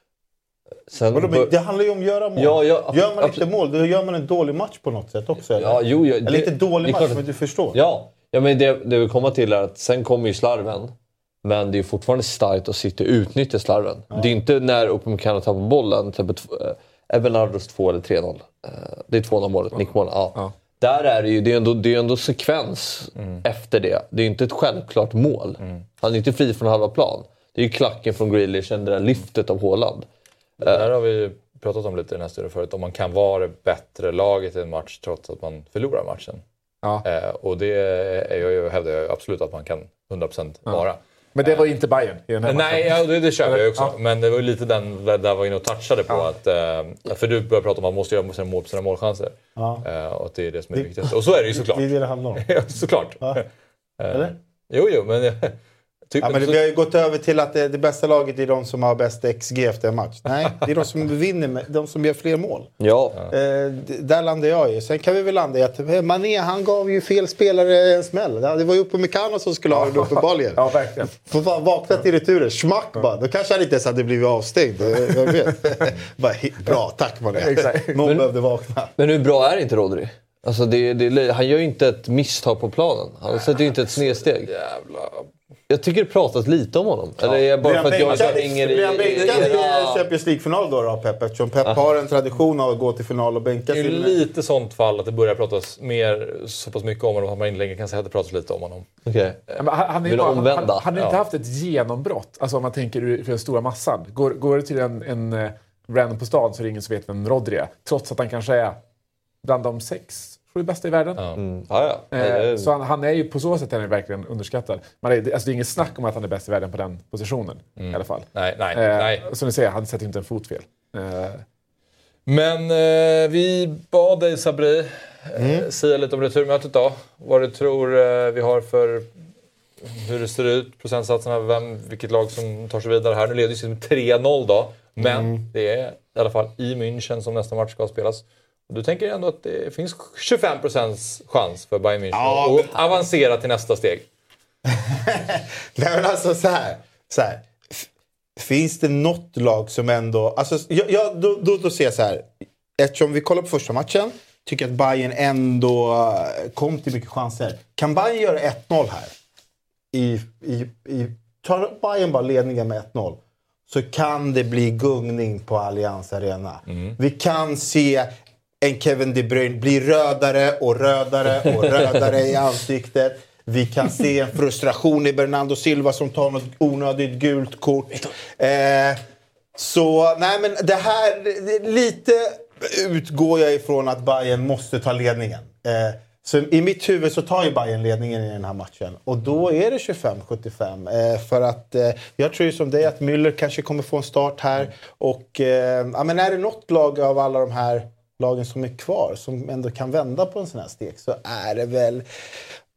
Det handlar ju om att göra mål. Gör man inte mål, då gör man en dålig match på något sätt också. Eller, eller inte dålig match, men du förstår. Ja, men det vi kommer till är att sen kommer ju slarven. Men det är fortfarande starkt att City utnyttja slarven. Ja. Det är inte när Upamecano tappar bollen, till exempel Everlardos 2 eller 3-0. Det är 2-0-målet, nickmålet. Ja. Där är det ju, det är ändå sekvens efter det. Det är inte ett självklart mål. Han är inte fri från halva plan. Det är ju klacken från Grealish, det där lyftet av Haaland. Det här har vi pratat om lite i den här studien förut. Om man kan vara det bättre laget i en match trots att man förlorar matchen. Ja. Och det hävdar jag absolut att man kan 100% vara. Men det var inte Bayern i den här matchen. Nej, det köper jag också. Ja. Men det var ju lite den där var inne och touchade på att... För du började prata om att man måste göra mål på sina målchanser. Ja. Och att det är det som är viktigt. Och så är det ju såklart. Det är det handlar om. Ja, såklart. Ja. Eller? Jo, men... men vi har ju gått över till att det bästa laget är de som har bäst XG efter en match. Nej, det är de som vinner, de som gör fler mål. Ja. Där landar jag ju. Sen kan vi väl landa i att Mané, han gav ju fel spelare en smäll. Det var ju Upamecano som skulle ha den uppenbarligen. Ja, verkligen. Får bara vakna till returen. Schmack bara. Då kanske han inte ens hade blivit avstängd. Jag vet. Bra, tack Mané. Någon behövde vakna. Men hur bra är inte Rodri? Alltså han gör ju inte ett misstag på planen. Han sätter ju inte ett snedsteg. Jävla... Jag tycker det pratas lite om honom. Ja. Eller är bara för att jag ringer i... Blir han bänkad i Champions League-final då Pep? Eftersom Pep har en tradition av att gå till final och bänka sig. Det är lite sånt fall att det börjar pratas mer så pass mycket om honom att man inte längre kan säga att det pratas lite om honom. Okay. Han har inte haft ett genombrott. Alltså om man tänker för den stora massan. Går det till en random på stan så är det ingen som vet vem Rodri är. Trots att han kanske är bland de 6 bästa i världen. Så han är ju på så sätt verkligen underskattad. Men det är inget snack om att han är bäst i världen på den positionen i alla fall. Nej. Som ni säger, han sätter inte en fotfel. Men vi bad dig Sabri säga lite om returmötet då. Vad du tror vi har för hur det ser ut, procentsatserna, vilket lag som tar sig vidare här. Nu leder det med 3-0 då. Men det är i alla fall i München som nästa match ska spelas. Du tänker ändå att det finns 25% chans för Bayern München att avancera till nästa steg? Nej, men alltså så här. Finns det något lag som ändå... Alltså, då ser jag så här. Eftersom vi kollar på första matchen tycker jag att Bayern ändå kom till mycket chanser. Kan Bayern göra 1-0 här? Tar Bayern bara ledningen med 1-0 så kan det bli gungning på Allianz Arena. Vi kan se... en Kevin De Bruyne blir rödare och rödare och rödare i ansiktet. Vi kan se en frustration i Bernardo Silva som tar något onödigt gult kort. Så nej, men det här lite utgår jag ifrån att Bayern måste ta ledningen. Så i mitt huvud så tar ju Bayern ledningen i den här matchen. Och då är det 25-75. För att jag tror ju som dig att Müller kanske kommer få en start här. Och men är det något lag av alla de här lagen som är kvar som ändå kan vända på en sån här steg så är det väl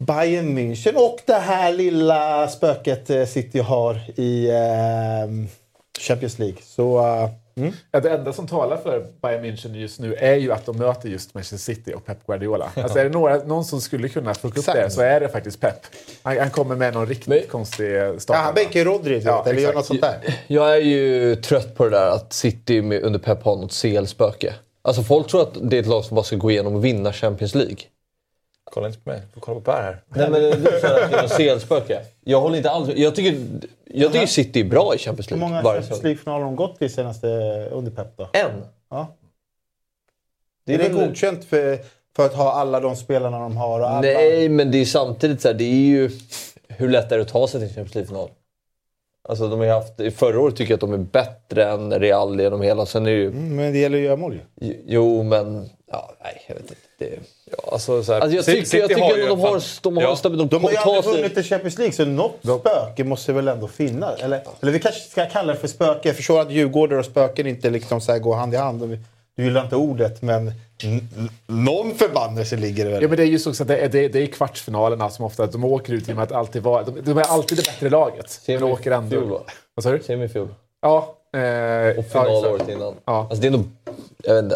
Bayern München och det här lilla spöket City har i Champions League. Så... Ja, det enda som talar för Bayern München just nu är ju att de möter just Manchester City och Pep Guardiola. Alltså är det någon som skulle kunna få upp det så är det faktiskt Pep. Han kommer med någon riktigt konstig start. Ja, han bänkar ju Rodri eller gör något sånt där. Jag är ju trött på det där att City under Pep har något CL-spöke. Alltså folk tror att det är ett lag som bara ska gå igenom och vinna Champions League. Kolla inte på mig, du får kolla på Per här. Nej, men du säger att det är något CL-spöke. Jag håller inte alls... Jag tycker City är bra i Champions League. Hur många Champions League-finaler har de gått till senaste under Pep då? En. Ja. Det är väl godkänt för att ha alla de spelarna de har? Och alla... Nej, men det är samtidigt så här, det är ju... Hur lätt är det att ta sig till Champions League-final? Alltså de har haft... Förra året tycker jag att de är bättre än Real genom hela. Sen är det ju... men det gäller ju att göra mål. Jo, men... Ja, nej, jag vet inte. Det... Ja, alltså, så här, jag tycker att de har ju aldrig vunnit i Champions League, så något spöke måste väl ändå finnas. Eller vi kanske ska kalla det för spöke. Jag förstår att Djurgårdar och spöken inte liksom så här går hand i hand. Du gillar inte ordet, men någon förbannelse ligger det väl. Ja, men det är ju så att det är kvartsfinalerna som ofta de åker ut med att alltid vara... De är alltid det bättre laget. Men åker ändå. Vad sa du? Semifjol. Ja. Och finalåret innan. Ja. Alltså det är nog... Jag vet inte.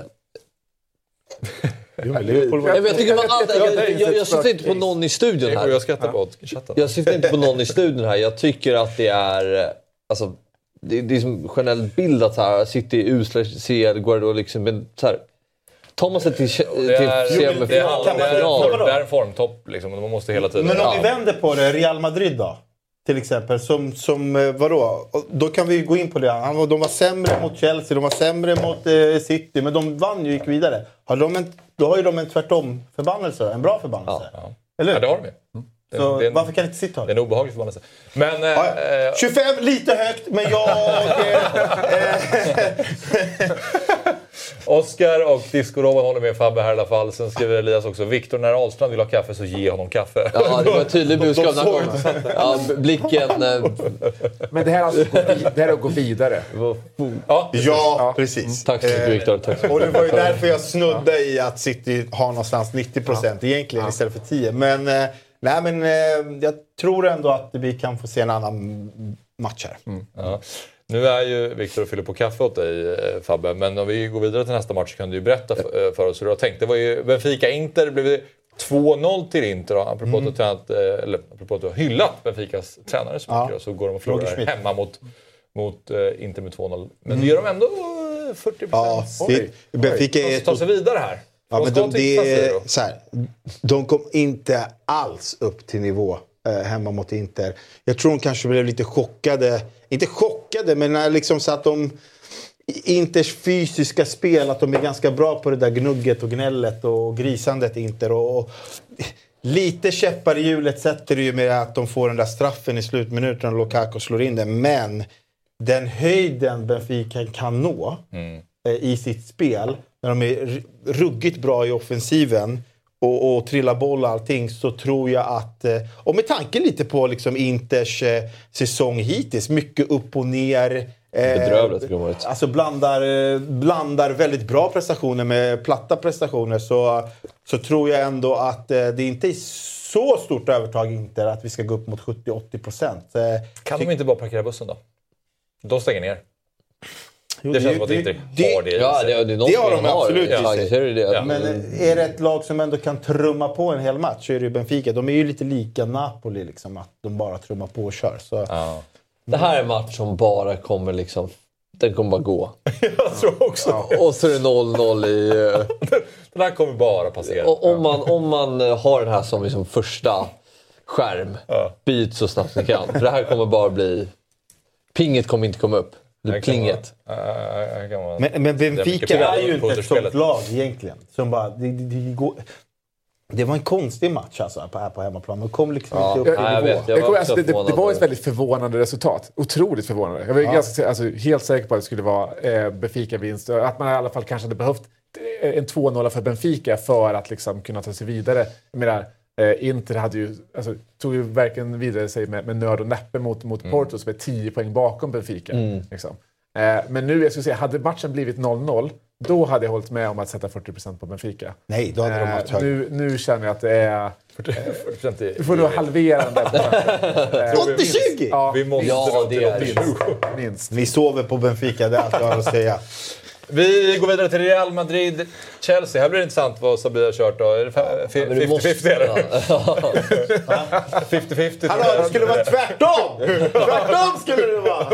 Jag tycker man alltid... Jag syftar inte på någon i studion här. Jag skrattar på chatten. Jag syftar inte på någon i studion här. Jag tycker att det är... Alltså, det är som generell bild att så här, City usla CL, Guardiola liksom... Men så här... Tar man sig till semifinal... Det är en formtopp liksom. Man måste hela tiden... Men om vi vänder på det, Real Madrid då? Till exempel, som vadå? Då kan vi gå in på det. De var sämre mot Chelsea, de var sämre mot City, men de vann ju och gick vidare. Då har ju de en tvärtom-förbannelse, en bra förbannelse. Ja. Eller? Ja, det har de ju. Så varför kan inte City ha det? Det är en obehaglig förbannelse. Men, 25, lite högt, men jag... Oskar och Disco-Robban håller med Fabbe här i alla fall. Sen skriver Elias också: Viktor, när Ahlstrand vill ha kaffe så ge honom kaffe. Ja, det var ett tydligt budskap. Ja, blicken... Men det här är att gå vidare. Ja, precis. Tack så mycket, Viktor. Och det var ju därför jag snudde i att City har någonstans 90% egentligen istället för 10. Men, jag tror ändå att vi kan få se en annan match här. Ja. Nu är ju Viktor och fyller på kaffe åt dig, Fabbe. Men om vi går vidare till nästa match kan du ju berätta för oss hur du har tänkt. Det var ju Benfica-Inter, det blev 2-0 till Inter. Apropå att du har hyllat Benficas tränare så mycket. Så går de och förlorar hemma mot Inter med 2-0. Men det gör de ändå 40%. Ja, Benfica är... Ta sig vidare här. Ja, men de kom inte alls upp till nivå hemma mot Inter. Jag tror de kanske blev lite chockade. Inte chockade, men liksom så att Inters fysiska spel, att de är ganska bra på det där gnugget och gnället och grisandet Inter. Och lite käppar i hjulet sätter det ju med att de får den där straffen i slutminuten och Lukaku slår in den. Men den höjden Benfica kan nå i sitt spel, när de är ruggigt bra i offensiven och trillar boll och allting, så tror jag att, och med tanke lite på liksom Inters säsong hittills, mycket upp och ner, bedrövligt. Alltså blandar väldigt bra prestationer med platta prestationer, så tror jag ändå att det inte är så stort övertag Inter att vi ska gå upp mot 70-80%. Kan de inte bara parkera bussen då? De stänger ner. Det känns som att Inter har det. Ja, det har de absolut. Ja. Men är det ett lag som ändå kan trumma på en hel match så är det ju Benfica. De är ju lite lika Napoli, liksom, att de bara trummar på och kör. Så. Ja. Det här är en match som bara kommer liksom... Den kommer bara gå. Jag tror också. Och så är det 0-0 i... Den här kommer bara passera. Om man har den här som liksom första skärm, byt så snabbt ni kan. För det här kommer bara bli... Pinget kommer inte komma upp. Plinget. Men Benfica är ju inte ett sånt lag egentligen. Som bara, det var en konstig match alltså, på hemmaplan. De kom liksom inte upp i nivå. Det var ett väldigt förvånande resultat. Otroligt förvånande. Jag var helt säker på att det skulle vara Benfica-vinst. Att man i alla fall kanske hade behövt en 2-0 för Benfica för att liksom kunna ta sig vidare. Jag menar, Inter hade ju, tog ju verkligen vidare sig med nöd och näppe mot Porto som är 10 poäng bakom Benfica. Liksom. Men nu, jag skulle säga, hade matchen blivit 0-0, då hade jag hållit med om att sätta 40% på Benfica. Nej, då hade de haft hög. Nu känner jag att det är... 40% Du får då halvera den där. 80-20! Ja, Vi måste Ja, det är det. minst. Ni sover på Benfica, det är allt jag har att säga. Vi går vidare till Real Madrid, Chelsea. Här blir det intressant vad Sabir har kört då. Är det 50-50 eller? 50-50. Hallå, det skulle vara tvärtom! Tvärtom skulle det vara!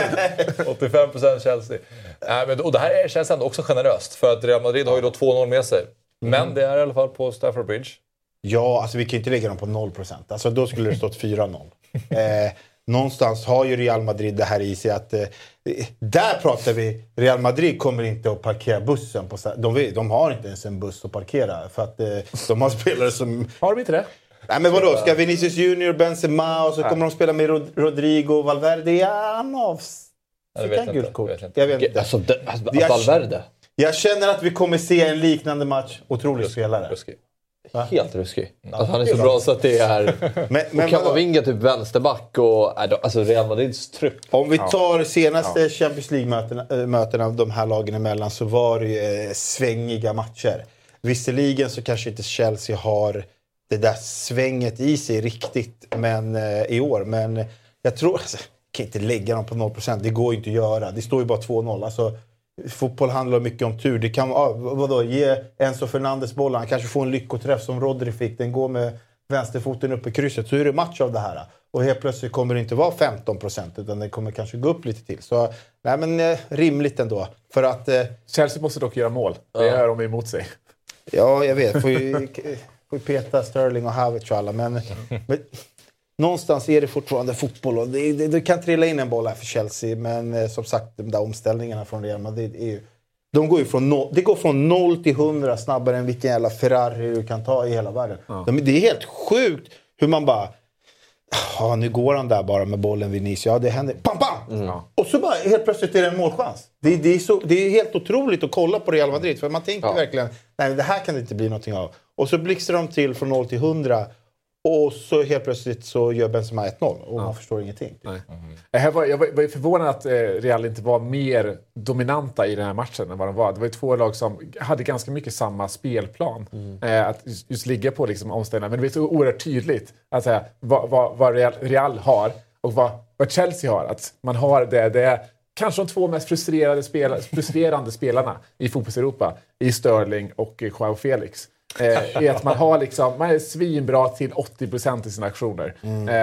85% Chelsea. Och det här känns ändå också generöst. För att Real Madrid har ju då 2-0 med sig. Men det är i alla fall på Stamford Bridge. Ja, alltså vi kan ju inte lägga dem på 0%. Alltså då skulle det stått 4-0. Någonstans har ju Real Madrid det här i sig att där pratar vi, Real Madrid kommer inte att parkera bussen på, de har inte ens en buss att parkera för att de har spelare som... Har de inte det? Nej men vadå, ska Vinicius Junior, Benzema och så kommer de spela med Rodrigo, Valverde? Ja, han Jag vet inte. Jag vet inte. Alltså, Valverde. Jag känner att vi kommer se en liknande match. Otrolig spelare. Ruskig. Helt ruskig. Alltså, han är så bra så att det är... Men Kamavinga typ vänsterback och... Alltså Real Madrids trupp. om vi tar senaste Champions League-mötena av de här lagen emellan så var det ju svängiga matcher. Visserligen så kanske inte Chelsea har det där svänget i sig riktigt i år. Men jag tror... Alltså, jag kan inte lägga dem på 0%. Det går ju inte att göra. Det står ju bara 2-0. Alltså, fotboll handlar mycket om tur. Det kan ge Enzo Fernandes bollen. Han kanske får en lyckoträff som Rodri fick. Den går med vänsterfoten upp i krysset. Så är det match av det här. Och helt plötsligt kommer det inte vara 15%. Utan det kommer kanske gå upp lite till. Så nej, men rimligt ändå. För att... Chelsea måste dock göra mål. Det gör de emot sig. Ja, jag vet. Får ju peta Sterling och Havertz och alla. Men någonstans är det fortfarande fotboll. Och det kan trilla in en boll här för Chelsea. Men som sagt, de där omställningarna från Real Madrid är ju... Det går från 0 till 100 snabbare än vilken jävla Ferrari du kan ta i hela världen. Ja. Det är helt sjukt hur man bara... Ja, nu går han där bara med bollen Vinicius. Ja, det händer. Pam, pam! Och så bara helt plötsligt är det en målchans. Det är helt otroligt att kolla på Real Madrid. För man tänker verkligen, nej det här kan det inte bli någonting av. Och så blixtrar de till från 0 till 100. Och så helt plötsligt så gör Benzema 1-0. Och man förstår ingenting. Nej. Jag var förvånad att Real inte var mer dominanta i den här matchen än vad de var. Det var ju två lag som hade ganska mycket samma spelplan. Att just ligga på liksom omställningar. Men det är så oerhört tydligt att säga, vad Real har och vad Chelsea har. Att man har det är kanske de två mest frustrerande spelarna i fotbolls-Europa. I Sterling och Joao Felix. Är att man är svinbra till 80% i sina aktioner.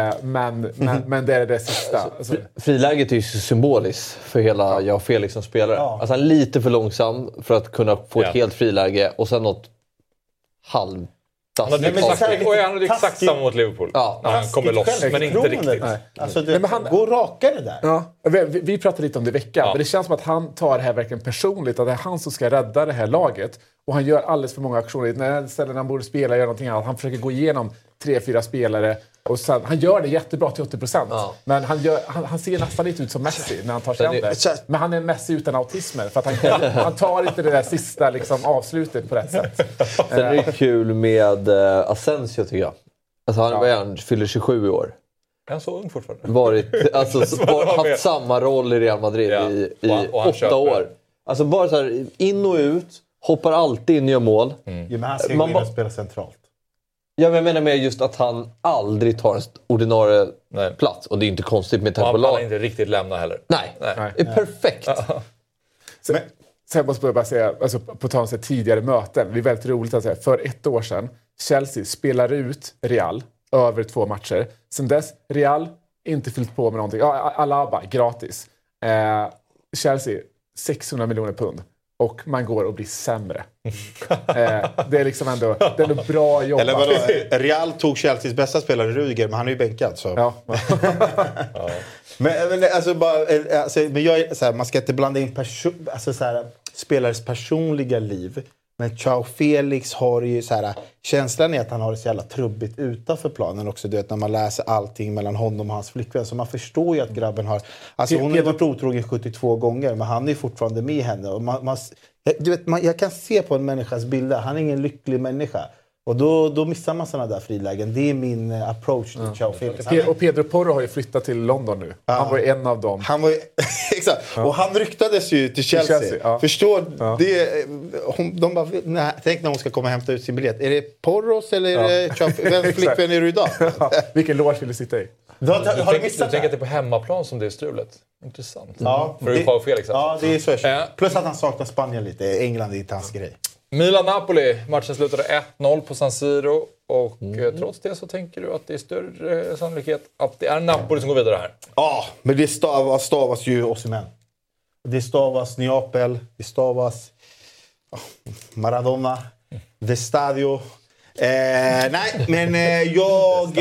Men det är det sista. Alltså. Friläget är ju symboliskt för hela Joao Felix som spelare. Alltså han är lite för långsam för att kunna få ett helt friläge och sen något halvt. Han hade exakt samma mot Liverpool. När han kommer loss, men inte riktigt. Alltså han går rakare där. Ja, vi pratade lite om det i veckan. Men det känns som att han tar det här verkligen personligt. Att det är han som ska rädda det här laget. Och han gör alldeles för många aktioner. När ställen han borde spela gör någonting annat. Han försöker gå igenom 3-4 spelare. Och sen, han gör det jättebra till 80%. Men han ser nästan lite ut som Messi när han tar sig an det. Men han är Messi utan autismer. För att han tar inte det där sista liksom, avslutet på rätt sätt. Sen är det kul med Asensio tycker jag. Alltså han fyller 27 i år. Är han så ung fortfarande? Haft samma roll i Real Madrid i 8 år. Alltså bara så här, in och ut. Hoppar alltid in och gör mål. Men han ska ju spela centralt. Jag menar med just att han aldrig tar en ordinarie plats. Och det är inte konstigt med tempo. Han inte riktigt lämna heller. Nej. Det är perfekt. Sen måste jag bara säga, alltså, på tal om tidigare möten. Det är väldigt roligt att säga. För 1 år sedan, Chelsea spelar ut Real över 2 matcher. Sen dess, Real inte fyllt på med någonting. Alaba, gratis. Chelsea, 600 miljoner pund. Och man går och blir sämre. Det är liksom ändå bra jobbat. Eller vadå? Real tog Chelseas bästa spelare Rudiger, men han är ju bänkad. Så. Ja. Men man ska inte blanda in spelares personliga liv. Men Joao Felix har ju känslan är att han har det så jävla trubbigt utanför planen också. Du vet, när man läser allting mellan honom och hans flickvän. Så man förstår ju att grabben har... Alltså hon har varit otrogen 72 gånger. Men han är fortfarande med henne. Och jag kan se på en människas bilder. Han är ingen lycklig människa. Och då missar man sådana där frilägen. Det är min approach till Joao Felix. Och Pedro Porro har ju flyttat till London nu. Han var ju en av dem. Han var ju, exakt. Ja. Och han ryktades ju till Chelsea. Ja. Förstår det? De bara, nej, tänk när hon ska komma och hämta ut sin biljett. Är det Porros eller är det Joao? Vem flickvän är du idag? Vilken loge vill du sitta i? Du tänker att det är på hemmaplan som det är strulet? Intressant. Ja, för Joao Felix. Ja, det är så. Plus att han saknar Spanien lite. England är inte hans grej. Milan-Napoli. Matchen slutade 1-0 på San Siro. Och trots det så tänker du att det är större sannolikhet att det är Napoli som går vidare här. Ja, men det stavas ju Osimhen. Det stavas Neapel. Det stavas Maradona. The Stadio. Nej, men jag...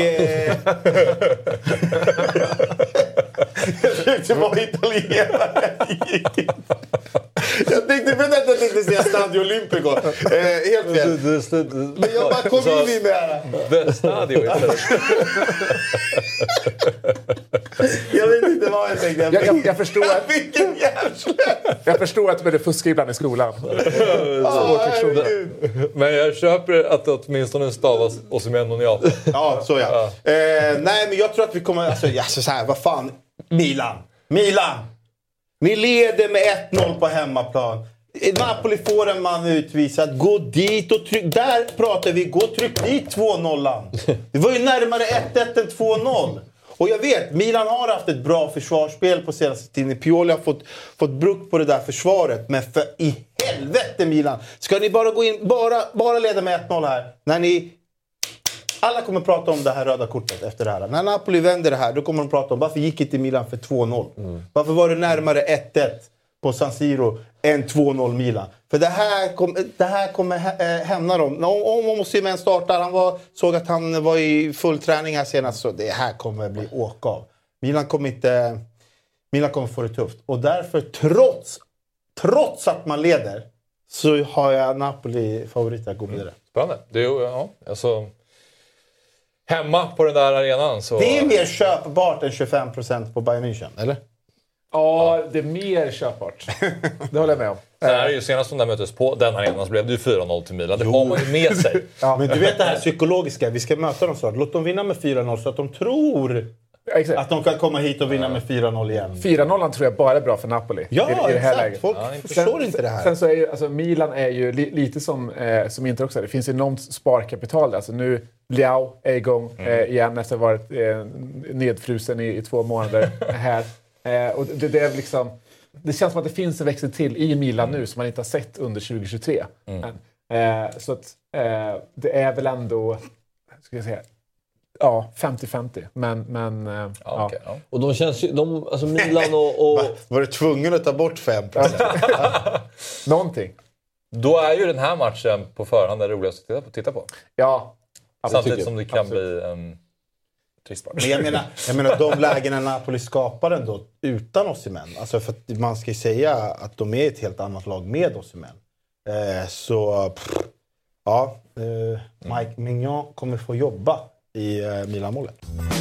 Jag försökte vara italienare. Jag tänkte säga Stadio Olimpico. Helt fel. Men jag bara kom in med det. The Stadio istället. Jag vet inte vad jag tänkte. Jag förstår att... Vilken jävla... Jag förstår att det fuskar ibland i skolan. Men jag köper att det åtminstone stavas Osimhen och Neapel. Ja, så ja. Nej, men jag tror att vi kommer... Alltså så här, vad fan. Milan! Ni leder med 1-0 på hemmaplan. Napoli får en man utvisad. Gå dit och tryck. Där pratar vi. Gå och tryck dit 2-0. Det var ju närmare 1-1 än 2-0. Och jag vet, Milan har haft ett bra försvarsspel på senaste tiden. Pioli har fått brukt på det där försvaret. Men för i helvete Milan. Ska ni bara gå in, bara leda med 1-0 här. När ni... Alla kommer prata om det här röda kortet efter det här. När Napoli vänder det här, då kommer de prata om varför gick inte Milan för 2-0? Varför var det närmare 1-1 på San Siro än 2-0 Milan? För det här kommer hämna dem. Om Osimhen startar, såg att han var i full träning här senast, så det här kommer bli åka av. Milan kommer få det tufft. Och därför, trots att man leder, så har jag Napoli favorit att gå vidare. Spännande. Det är alltså... Hemma på den där arenan så... Det är mer köpbart än 25% på Bayern München, eller? Ja, det är mer köpbart. Det håller jag med om. Sen är det ju senast de där möttes på den arenan så blev det ju 4-0 till Milan. Det har man ju med sig. Ja. Men du vet det här psykologiska. Vi ska möta dem så. Låt dem vinna med 4-0 så att de tror att de kan komma hit och vinna med 4-0 igen. 4-0 tror jag bara är bra för Napoli. Ja, i det här exakt. läget. Folk förstår inte det här. Sen så är ju, alltså, Milan är ju lite som Inter också. Det finns enormt sparkapital. Alltså nu Leao är igång igen efter att ha varit nedfrusen i 2 månader här. Och det är liksom... Det känns som att det finns en växel till i Milan nu som man inte har sett under 2023. Så att det är väl ändå, ska jag säga, 50-50. Men Okay, ja. Och de känns ju, alltså Milan och... Var du tvungen att ta bort 5%? Någonting. Då är ju den här matchen på förhand det roligaste att titta på. Ja. Samtidigt som det kan bli en trist match. Men jag menar de lägena Napoli skapar ändå utan Osimhen. Alltså för att man ska säga att de är ett helt annat lag med Osimhen. Mike Mignon kommer få jobba i Milan-målet.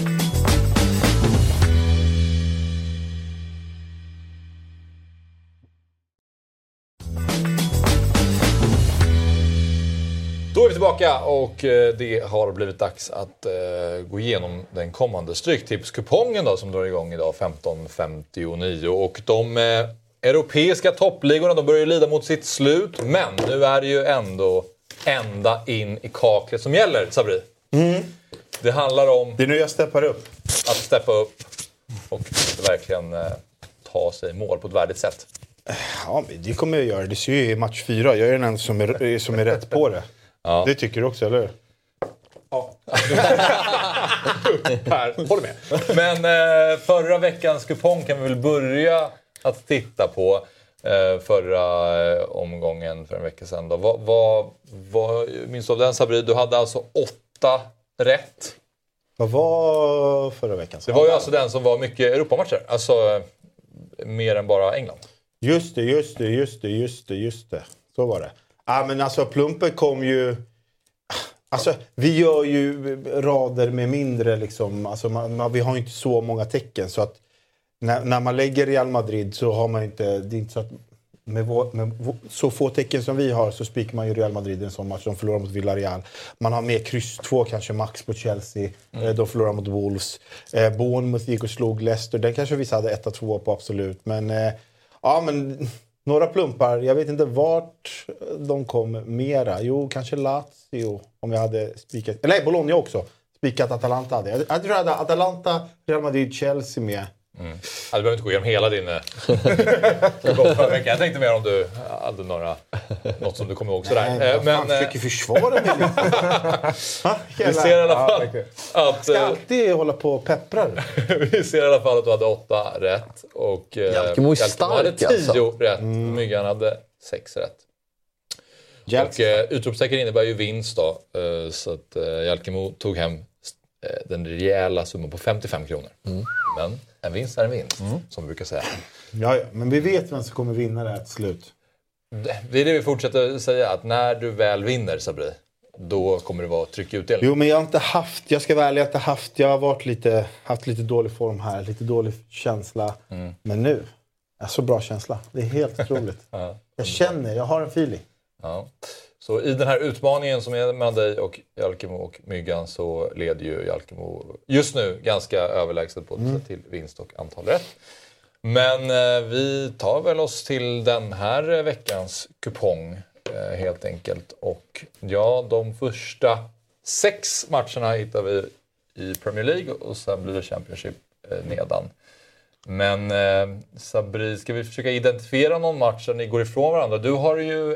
Då är vi tillbaka och det har blivit dags att gå igenom den kommande stryktipskupongen då, som drar igång idag 15.59. Och de europeiska toppligorna de börjar lida mot sitt slut. Men nu är det ju ändå ända in i kaklet som gäller, Sabri. Det handlar om... Det är nu jag steppar upp. Att steppa upp och verkligen ta sig mål på ett värdigt sätt. Ja, men det kommer jag göra. Det ser ju i match 4. Jag är den som är rätt på det. Ja. Det tycker du också, eller hur? Ja. Per, håller med. Men förra veckans kupong kan vi väl börja att titta på. Förra omgången för en vecka sedan. Då. Vad minns du av den, Sabri? Du hade alltså 8 rätt. Vad var förra veckan? Det var ju alltså den som var mycket Europamatcher. Alltså mer än bara England. Just det. Så var det. Ja, men alltså Plumpen kom ju... Alltså, vi gör ju rader med mindre liksom. Alltså, vi har ju inte så många tecken. Så att när man lägger Real Madrid så har man inte... Det är inte så att med så få tecken som vi har så spikar man ju Real Madrid en sån match. De förlorar mot Villarreal. Man har med kryss 2 kanske max på Chelsea. De förlorar mot Wolves. Bournemouth gick och slog Leicester. Den kanske vi hade 1-2 på absolut. Men men några plumpar. Jag vet inte vart de kom mera. Jo, kanske Lazio om jag hade spikat. Eller nej, Bologna också. Spikat Atalanta hade. Jag tror jag hade Atalanta, Real Madrid, Chelsea med. Du behöver inte gå igenom hela din Jag tänkte mer om du hade något som du kommer ihåg sådär. Nej, men försöker försvara mig lite. Vi ser i alla fall att... ska alltid hålla på och peppra. Vi ser i alla fall att du hade 8 rätt. Och Jalkemo hade 10 alltså. rätt. Myggan hade 6 rätt. Och utropstecken innebär ju vinst då. Så att Jalkemo tog hem den rejäla summan på 55 kronor. Men en vinst är en vinst, som vi brukar säga. Ja, men vi vet vem som kommer vinna det här till slut. Det är det vi fortsätter säga, att när du väl vinner, Sabri, då kommer det vara tryckutdelning. Jo, men jag har inte haft, jag ska vara ärlig, jag har haft lite dålig form här, lite dålig känsla. Men nu, så bra känsla. Det är helt otroligt. Jag har en feeling. Ja. Så i den här utmaningen som är mellan dig och Jalkemo och Myggan så leder ju Jalkemo just nu ganska överlägset på till vinst och antal rätt. Men vi tar väl oss till den här veckans kupong helt enkelt. Och ja, de första 6 matcherna hittar vi i Premier League och sen blir det Championship nedan. Men Sabri, ska vi försöka identifiera någon match där ni går ifrån varandra? Du har ju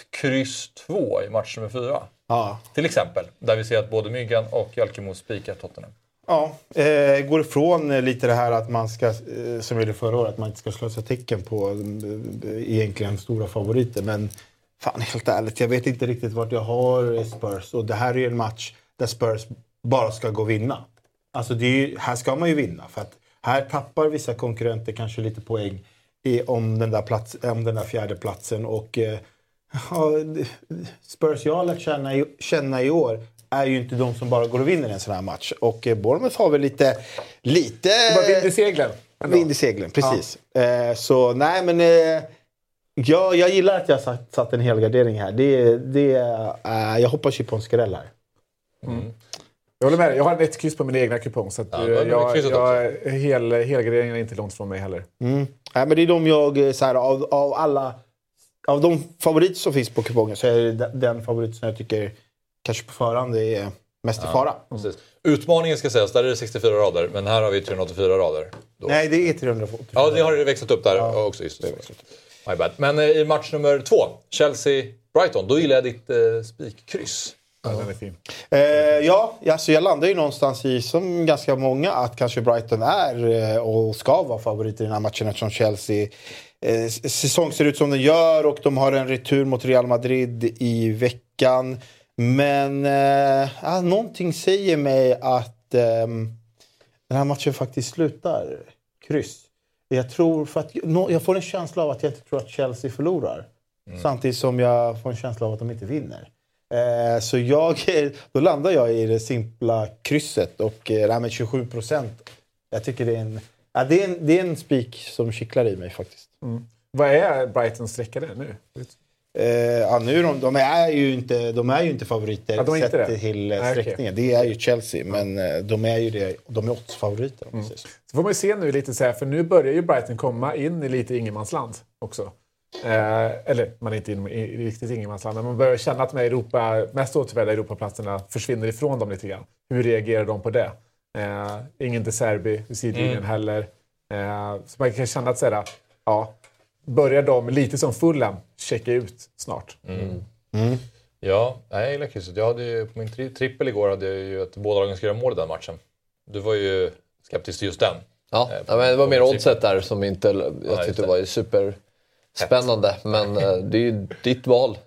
1-2 i match nummer 4. Ja. Till exempel. Där vi ser att både Myggan och Jalkemo spikar Tottenham. Ja, går ifrån lite det här att man ska, som vi gjorde förra året, att man inte ska slösa tecken på egentligen stora favoriter. Men fan, helt ärligt, jag vet inte riktigt vart jag har Spurs. Och det här är ju en match där Spurs bara ska gå och vinna. Alltså här ska man ju vinna, för att här tappar vissa konkurrenter kanske lite poäng om den där 4:e platsen. Och Spurs jag har lärt känna i år är ju inte de som bara går och vinner en sån här match. Och Bournemouth har väl lite vind i seglen. Vind i seglen, precis. Ja. Så nej, men jag gillar att jag satt en helgardering här. Jag hoppas ju på en skräll här. Jag håller med dig. Jag har ett kryss på min egna kupong. Så att helgarderingen är inte långt från mig heller. Nej, men det är de jag, så här, av de favoriter som finns på kupongen så är det den favorit som jag tycker kanske på förhand är mest i fara. Precis. Utmaningen ska sägas, där är det 64 rader, men här har vi 384 rader. Då. Nej, det är 384. Ja, det har växlat upp där också. Just det. My bad. Men i match nummer 2, Chelsea-Brighton, då gillar jag ditt spikkryss. Ja, den är fin. Alltså jag landar ju någonstans i, som ganska många, att kanske Brighton är och ska vara favoriter i den här matchen eftersom Chelsea säsong ser ut som den gör och de har en retur mot Real Madrid i veckan. Men någonting säger mig att den här matchen faktiskt slutar kryss. Jag tror, för att jag får en känsla av att jag inte tror att Chelsea förlorar. Samtidigt som jag får en känsla av att de inte vinner. Så då landar jag i det simpla krysset och med 27%. Jag tycker det är en spik som kittlar i mig faktiskt. Vad är Brightons sträcka där nu? De är ju inte favoriter sett till sträckningen. Det är ju Chelsea, men de är ju det. De är oddsfavoriter. Så får man ju se nu lite så här, för nu börjar ju Brighton komma in i lite ingenmansland också. Eller man är inte i riktigt ingenmansland, men man börjar känna att de mest återvärda Europaplatserna försvinner ifrån dem lite grann. Hur reagerar de på det? Ingen De Serbi vid sidlinjen heller. Så man kan känna att sådär, börjar de lite som Fulham checka ut snart. Ja, jag gillar krysset. Jag hade ju på min trippel igår hade jag ju att båda lagen skulle göra mål i den matchen. Du var ju skeptisk till just den. Ja, men det var mer oddset där som inte jag tyckte var superspännande. Men det är ju ditt val.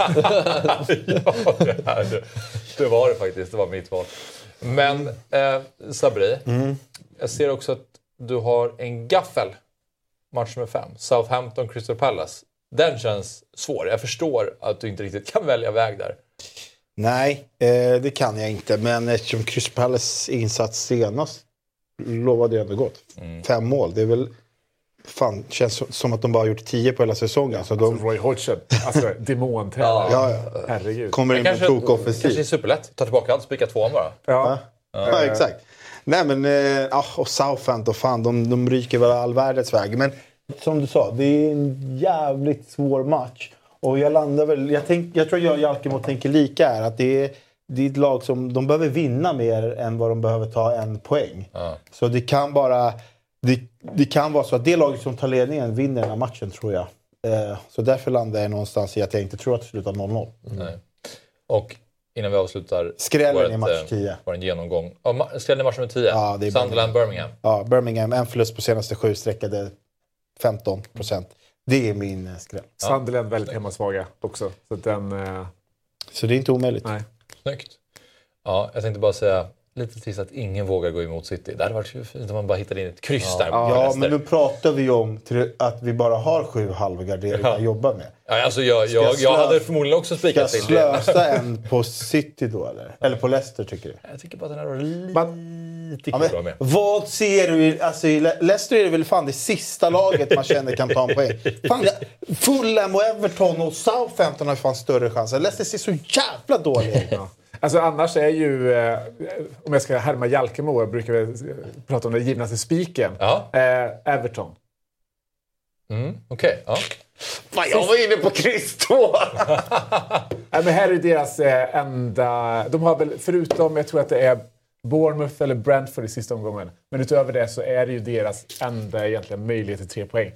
Det var det faktiskt. Det var mitt val. Men Sabri, jag ser också att du har en gaffel. Match nummer 5. Southampton Crystal Palace. Den känns svår. Jag förstår att du inte riktigt kan välja väg där. Nej, det kan jag inte. Men eftersom Crystal Palace insats senast lovade jag ändå gott. 5 mål. Det är väl fan, känns som att de bara har gjort 10 på hela säsongen. Så de Roy Hodgson, alltså demontränare. ja. Herregud. kommer in med en tokoffensiv. Kanske är superlätt. Ta tillbaka allt, spika 2 bara. Ja. Exakt. Nej men, och Southampton, fan, de ryker väl all världens väg. Men som du sa, det är en jävligt svår match. Och jag landar väl, jag tror jag och Jalkemo tänker lika här, att det är ett lag som de behöver vinna mer än vad de behöver ta en poäng. Så det kan bara, det kan vara så att det laget som tar ledningen vinner den här matchen, tror jag. Så därför landar jag någonstans i att jag inte tror att det slutar 0-0. Nej. Och innan vi avslutar... Skrällen i match 10. Var en genomgång. Skrällen i match nummer 10. Ja, det är Sunderland, Birmingham. Ja, Birmingham. En förlust på senaste 7, sträckade 15%. Det är min skräll. Sunderland väldigt hemmasvaga också. Så det är inte omöjligt. Nej. Snyggt. Ja, jag tänkte bara säga lite tills att ingen vågar gå emot City. Det hade varit fint om man bara hittade in ett kryss där. Ja, men nu pratar vi om att vi bara har 7 halvgarderingar att jobba med. Ja, alltså jag hade förmodligen också spikat Ska till jag slösa en på City då, eller? Eller på Leicester, tycker du? Jag tycker bara att den här var lite bra med. Vad ser du? Alltså, i Leicester är det väl fan det sista laget man känner kan ta en poäng. Fan, Fulham och Everton och Southampton har fan större chanser. Leicester ser så jävla dåligt. Ja. Alltså annars är ju, om jag ska härma Jalkemo, jag brukar prata om den givnaste spiken. Everton. Okej. Ja. Fan, jag var inne på kryss 2. Men här är deras enda... De har väl, förutom, jag tror att det är Bournemouth eller Brentford i sista omgången. Men utöver det så är det ju deras enda egentligen möjlighet till 3 poäng.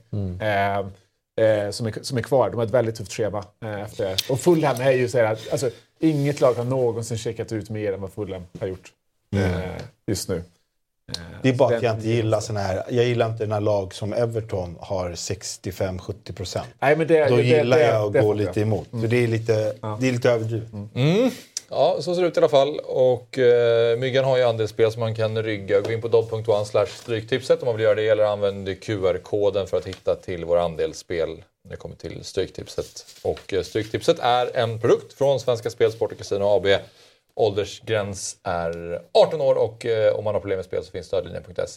Som är kvar. De har ett väldigt tufft schema efter. Och Fulham är ju så här att alltså, inget lag har någonsin checkat ut mer än vad Fulham har gjort just nu. Det är bara att jag inte gillar såna här. Jag gillar inte när lag som Everton har 65-70%. Nej, men då gillar jag att gå lite emot. För det är lite överdrivet. Ja, så ser det ut i alla fall. Och Myggan har ju andelsspel som man kan rygga. Gå in på dobb.one/stryktipset om man vill göra det. Eller använd QR-koden för att hitta till våra andelsspel när det kommer till Stryktipset. Och Stryktipset är en produkt från Svenska Spel, Sport och Casino AB. Åldersgräns är 18 år och om man har problem med spel så finns stödlinjen.se.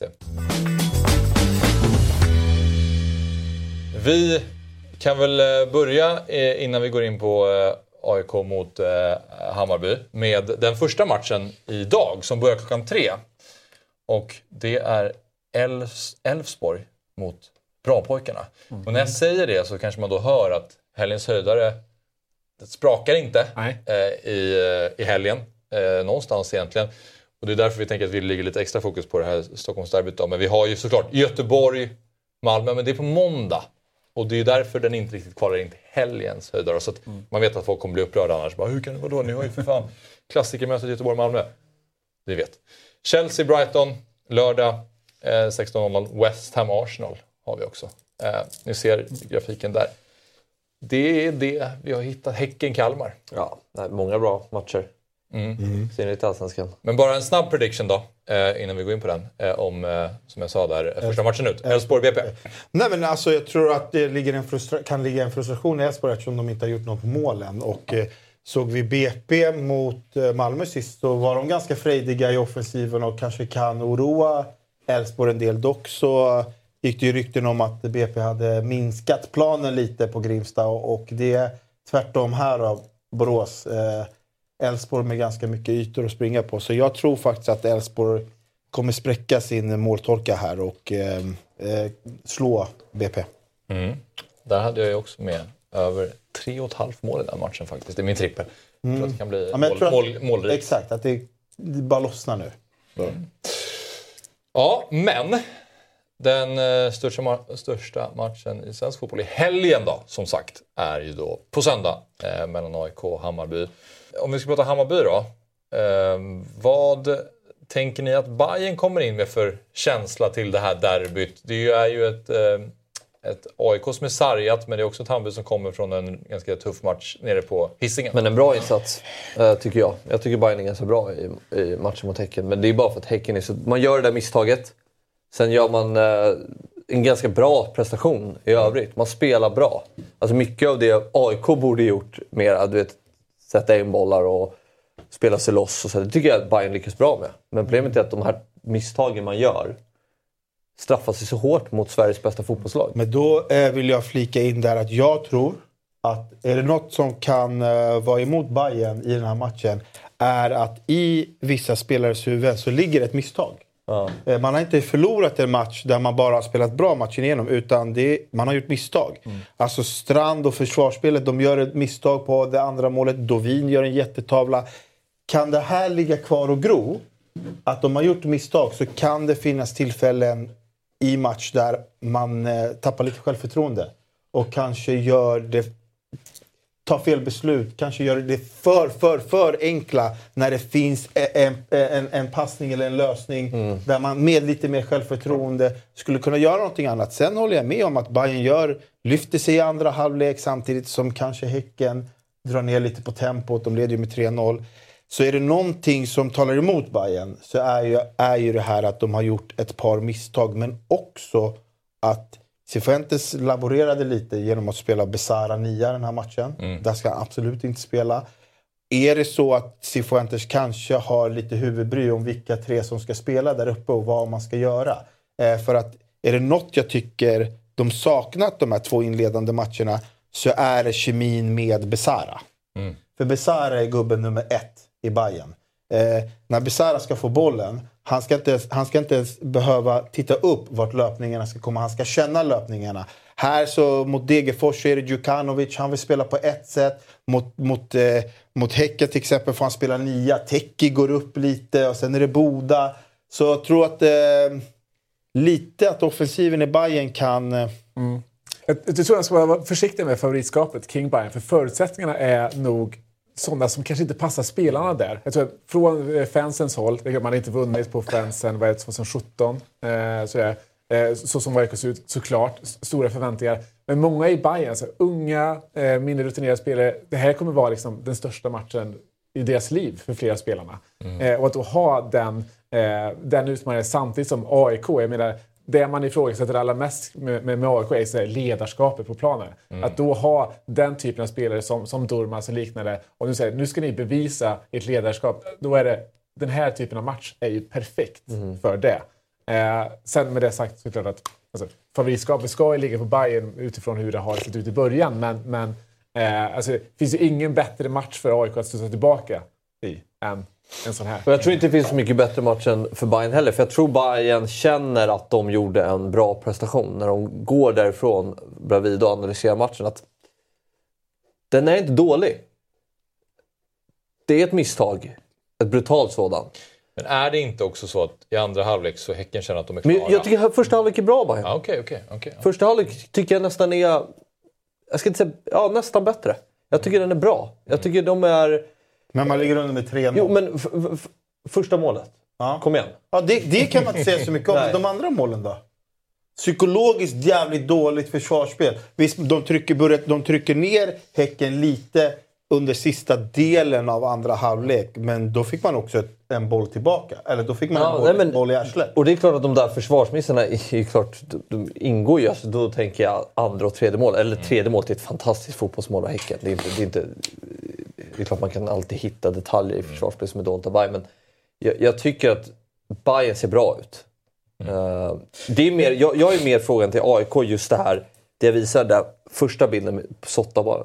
Vi kan väl börja innan vi går in på AIK mot Hammarby med den första matchen idag som börjar klockan 3. Och det är Elfsborg mot Brapojkarna. Och när jag säger det så kanske man då hör att helgens höjdare sprakar inte i helgen. Någonstans egentligen. Och det är därför vi tänker att vi lägger lite extra fokus på det här Stockholmsderbyt. Men vi har ju såklart Göteborg, Malmö, men det är på måndag. Och det är därför den inte riktigt kvalar in till helgens höjdare. Så att man vet att folk kommer bli upprörda annars. Bara, hur kan det vara då? Ni har ju för fan klassikermötet Göteborg-Malmö. Vi vet. Chelsea-Brighton, lördag 16:00. West Ham-Arsenal har vi också. Ni ser grafiken där. Det är det vi har hittat. Häcken-Kalmar. Ja, många bra matcher. Ser lite allsvenskan. Men bara en snabb prediction då, innan vi går in på den. Om, som jag sa där, första matchen ut. Elfsborg BP. Nej, men alltså jag tror att det kan ligga en frustration i Elfsborg eftersom de inte har gjort något mål än. Och såg vi BP mot Malmö sist så var de ganska frejdiga i offensiven och kanske kan oroa Elfsborg en del. Dock så gick det ju rykten om att BP hade minskat planen lite på Grimsta och det är tvärtom här av Borås. Elfsborg med ganska mycket ytor att springa på. Så jag tror faktiskt att Elfsborg kommer spräcka sin måltorka här och slå BP. Där hade jag ju också med över 3,5 mål i den matchen faktiskt. Det är min trippel. Jag tror att det kan bli målrikt. Exakt, att det bara lossnar nu. Ja, men den största matchen i svensk fotboll i helgen då, som sagt, är ju då på söndag mellan AIK och Hammarby. Om vi ska prata Hammarby då. Vad tänker ni att Bayern kommer in med för känsla till det här derbyt? Det är ju ett AIK som är sargat, men det är också ett Hammarby som kommer från en ganska tuff match nere på Hisingen. Men en bra insats, tycker jag. Jag tycker Bayern är ganska bra i matchen mot Häcken. Men det är bara för att Häcken är så... Man gör det där misstaget. Sen gör man en ganska bra prestation i övrigt. Man spelar bra. Alltså mycket av det AIK borde gjort mer, du vet, sätta in bollar och spela sig loss och så. Det tycker jag att Bayern lyckas bra med. Men problemet är att de här misstagen man gör straffa sig så hårt mot Sveriges bästa fotbollslag. Men då vill jag flika in där att jag tror att är det något som kan vara emot Bayern i den här matchen är att i vissa spelares huvud så ligger ett misstag. Ja. Man har inte förlorat en match där man bara har spelat bra matchen igenom, utan man har gjort misstag. Alltså Strand och försvarsspelet, de gör ett misstag på det andra målet. Dovin gör en jättetavla. Kan det här ligga kvar och gro? Att de har gjort misstag, så kan det finnas tillfällen i match där man tappar lite självförtroende. Och kanske tar fel beslut. Kanske gör det för enkla när det finns en passning eller en lösning. Där man med lite mer självförtroende skulle kunna göra någonting annat. Sen håller jag med om att Bayern lyfter sig i andra halvlek samtidigt som kanske Häcken drar ner lite på tempot. De leder ju med 3-0. Så är det någonting som talar emot Bayern, så är ju det här att de har gjort ett par misstag. Men också att Cifuentes laborerade lite genom att spela Besara 9 den här matchen. Där ska han absolut inte spela. Är det så att Cifuentes kanske har lite huvudbry om vilka 3 som ska spela där uppe och vad man ska göra? För att är det något jag tycker de saknat de här 2 inledande matcherna, så är det kemin med Besara. För Besara är gubben nummer 1 i Bayern. När Besara ska få bollen, han ska inte ens behöva titta upp vart löpningarna ska komma. Han ska känna löpningarna. Här så mot Degerfors så är det Djukanovic. Han vill spela på ett sätt. Mot Häcken till exempel får han spela 9. Teki går upp lite och sen är det Boda. Så jag tror att lite att offensiven i Bayern kan... Jag tror jag ska vara försiktig med favoritskapet kring Bayern. För förutsättningarna är nog sådana som kanske inte passar spelarna där. Jag tror att från fansens håll, man har inte vunnit på fansen 2017, så som det ser ut, såklart, stora förväntningar. Men många i Bayern, alltså, unga, mindre rutinerade spelare, det här kommer vara liksom den största matchen i deras liv för flera spelarna. Och att då ha den utmaningen samtidigt som AIK, jag menar, det man ifrågasätter allra mest med AIK är så ledarskapet på planen. Att då ha den typen av spelare som Durmaz och liknande, och nu ska ni bevisa ert ledarskap, då är det den här typen av match är ju perfekt för det. Sen med det sagt så är det klart att favoritskapet ska ju ligga på Bayern utifrån hur det har sett ut i början, men det finns ju ingen bättre match för AIK att studsa tillbaka i än en sån här. Och jag tror inte det finns så mycket bättre matchen för Bayern heller. För jag tror Bayern känner att de gjorde en bra prestation när de går därifrån bredvid och analyserar matchen. Att den är inte dålig. Det är ett misstag. Ett brutalt sådant. Men är det inte också så att i andra halvlek så Häcken känner att de är klara? Men jag tycker att första halvlek är bra, Bayern. Okej. Första halvlek tycker jag nästan är... Jag ska inte säga... nästan bättre. Jag tycker den är bra. Jag tycker de är... Men man ligger under med 3-0. Jo, men första målet. Ja. Kom igen. Ja, det kan man inte säga så mycket om. De andra målen då? Psykologiskt jävligt dåligt försvarsspel. Visst, de trycker ner Häcken lite under sista delen av andra halvlek. Men då fick man också en boll tillbaka. Eller då fick man en boll i arslet. Och det är klart att de där försvarsmissarna är klart, de ingår ju. Alltså, då tänker jag andra och tredje mål. Eller tredje mål till ett fantastiskt fotbollsmål av Häcken. Det är klart man kan alltid hitta detaljer i försvarsspel som är dåligt av Bayern. Men jag tycker att Bayern ser bra ut. Det är mer, jag är mer frågan till AIK just det här. Det jag visar där första bilden med Sotta bara.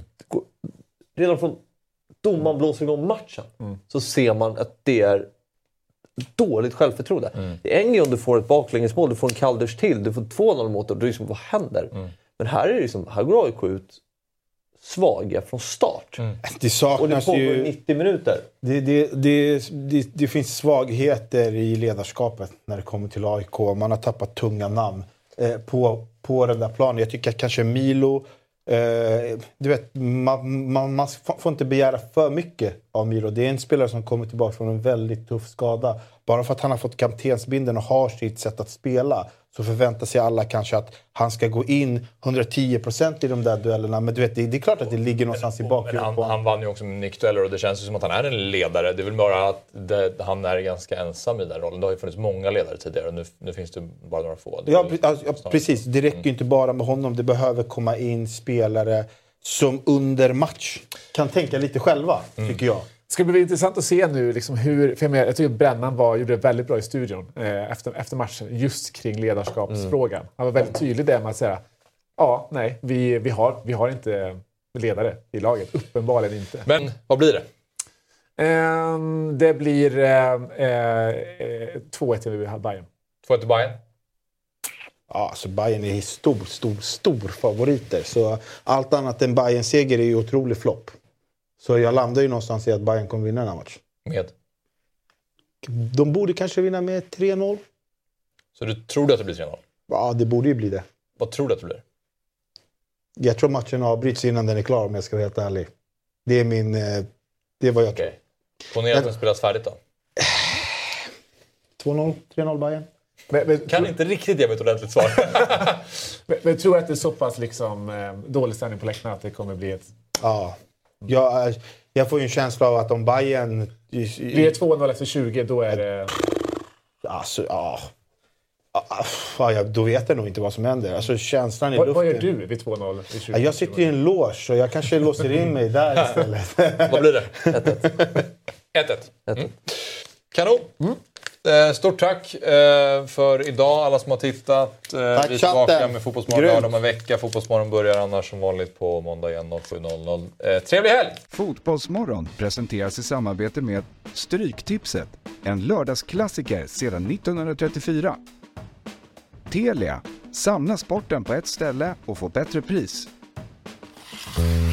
Redan från domaren blåser igång matchen så ser man att det är dåligt självförtroende. Det är en gång du får ett baklängesmål, du får en kalldusch till, du får 2-0 mot och du liksom, vad händer? Men här är det liksom, här går AIK ut svaga från start. Det saknas och det pågår ju 90 minuter. Det finns svagheter i ledarskapet när det kommer till AIK. Man har tappat tunga namn på den där planen. Jag tycker att kanske Milo, du vet, man får inte begära för mycket av Milo. Det är en spelare som kommer tillbaka från en väldigt tuff skada. Bara för att han har fått kaptensbindeln och har sitt sätt att spela, så förväntar sig alla kanske att han ska gå in 110% i de där duellerna. Men du vet, det är klart att det ligger någonstans i bakgrunden. Men han vann ju också med Nick Dueller och det känns ju som att han är en ledare. Det är väl bara att han är ganska ensam i den rollen. Det har ju funnits många ledare tidigare och nu finns det bara några få. Ja, precis. Det räcker ju inte bara med honom. Det behöver komma in spelare som under match kan tänka lite själva, tycker jag. Ska bli intressant att se nu liksom hur... För jag tycker att Brännan gjorde det väldigt bra i studion efter matchen. Just kring ledarskapsfrågan. Han var väldigt tydlig där med att säga vi har inte ledare i laget. Uppenbarligen inte. Men vad blir det? Det blir 2-1 till Bayern. 2-1 till Bayern? Ja, alltså Bayern är stor favoriter. Så allt annat än Bayerns seger är ju otrolig flopp. Så jag landar ju någonstans i att Bayern kommer vinna den här matchen. Med? De borde kanske vinna med 3-0. Så du tror att det blir 3-0? Ja, det borde ju bli det. Vad tror du att det blir? Jag tror matchen avbryts innan den är klar, om jag ska vara helt ärlig. Det är vad jag tror. Ponera att den spelas färdigt då. 2-0, 3-0 Bayern. Kan inte riktigt ge mig ett ordentligt svar. Men tror att det är så pass dålig stämning på läktarna att det kommer bli ett... Ja. Jag får ju en känsla av att om Bayern... Blir det 2-0 efter 20, då är det... Alltså, då vet jag nog inte vad som händer. Alltså, känslan i luften... Vad gör du vid 2-0 i 20? Jag sitter i en loge, så jag kanske låser in mig där istället. Vad blir det? 1-1. 1-1. Kanon! Stort tack för idag, alla som har tittat. Vi är tillbaka med Fotbollsmorgon om en vecka. Fotbollsmorgon börjar annars som vanligt på måndag igen 07.00. Trevlig helg! Fotbollsmorgon presenteras i samarbete med Stryktipset, en lördagsklassiker sedan 1934. Telia, samla sporten på ett ställe och få bättre pris.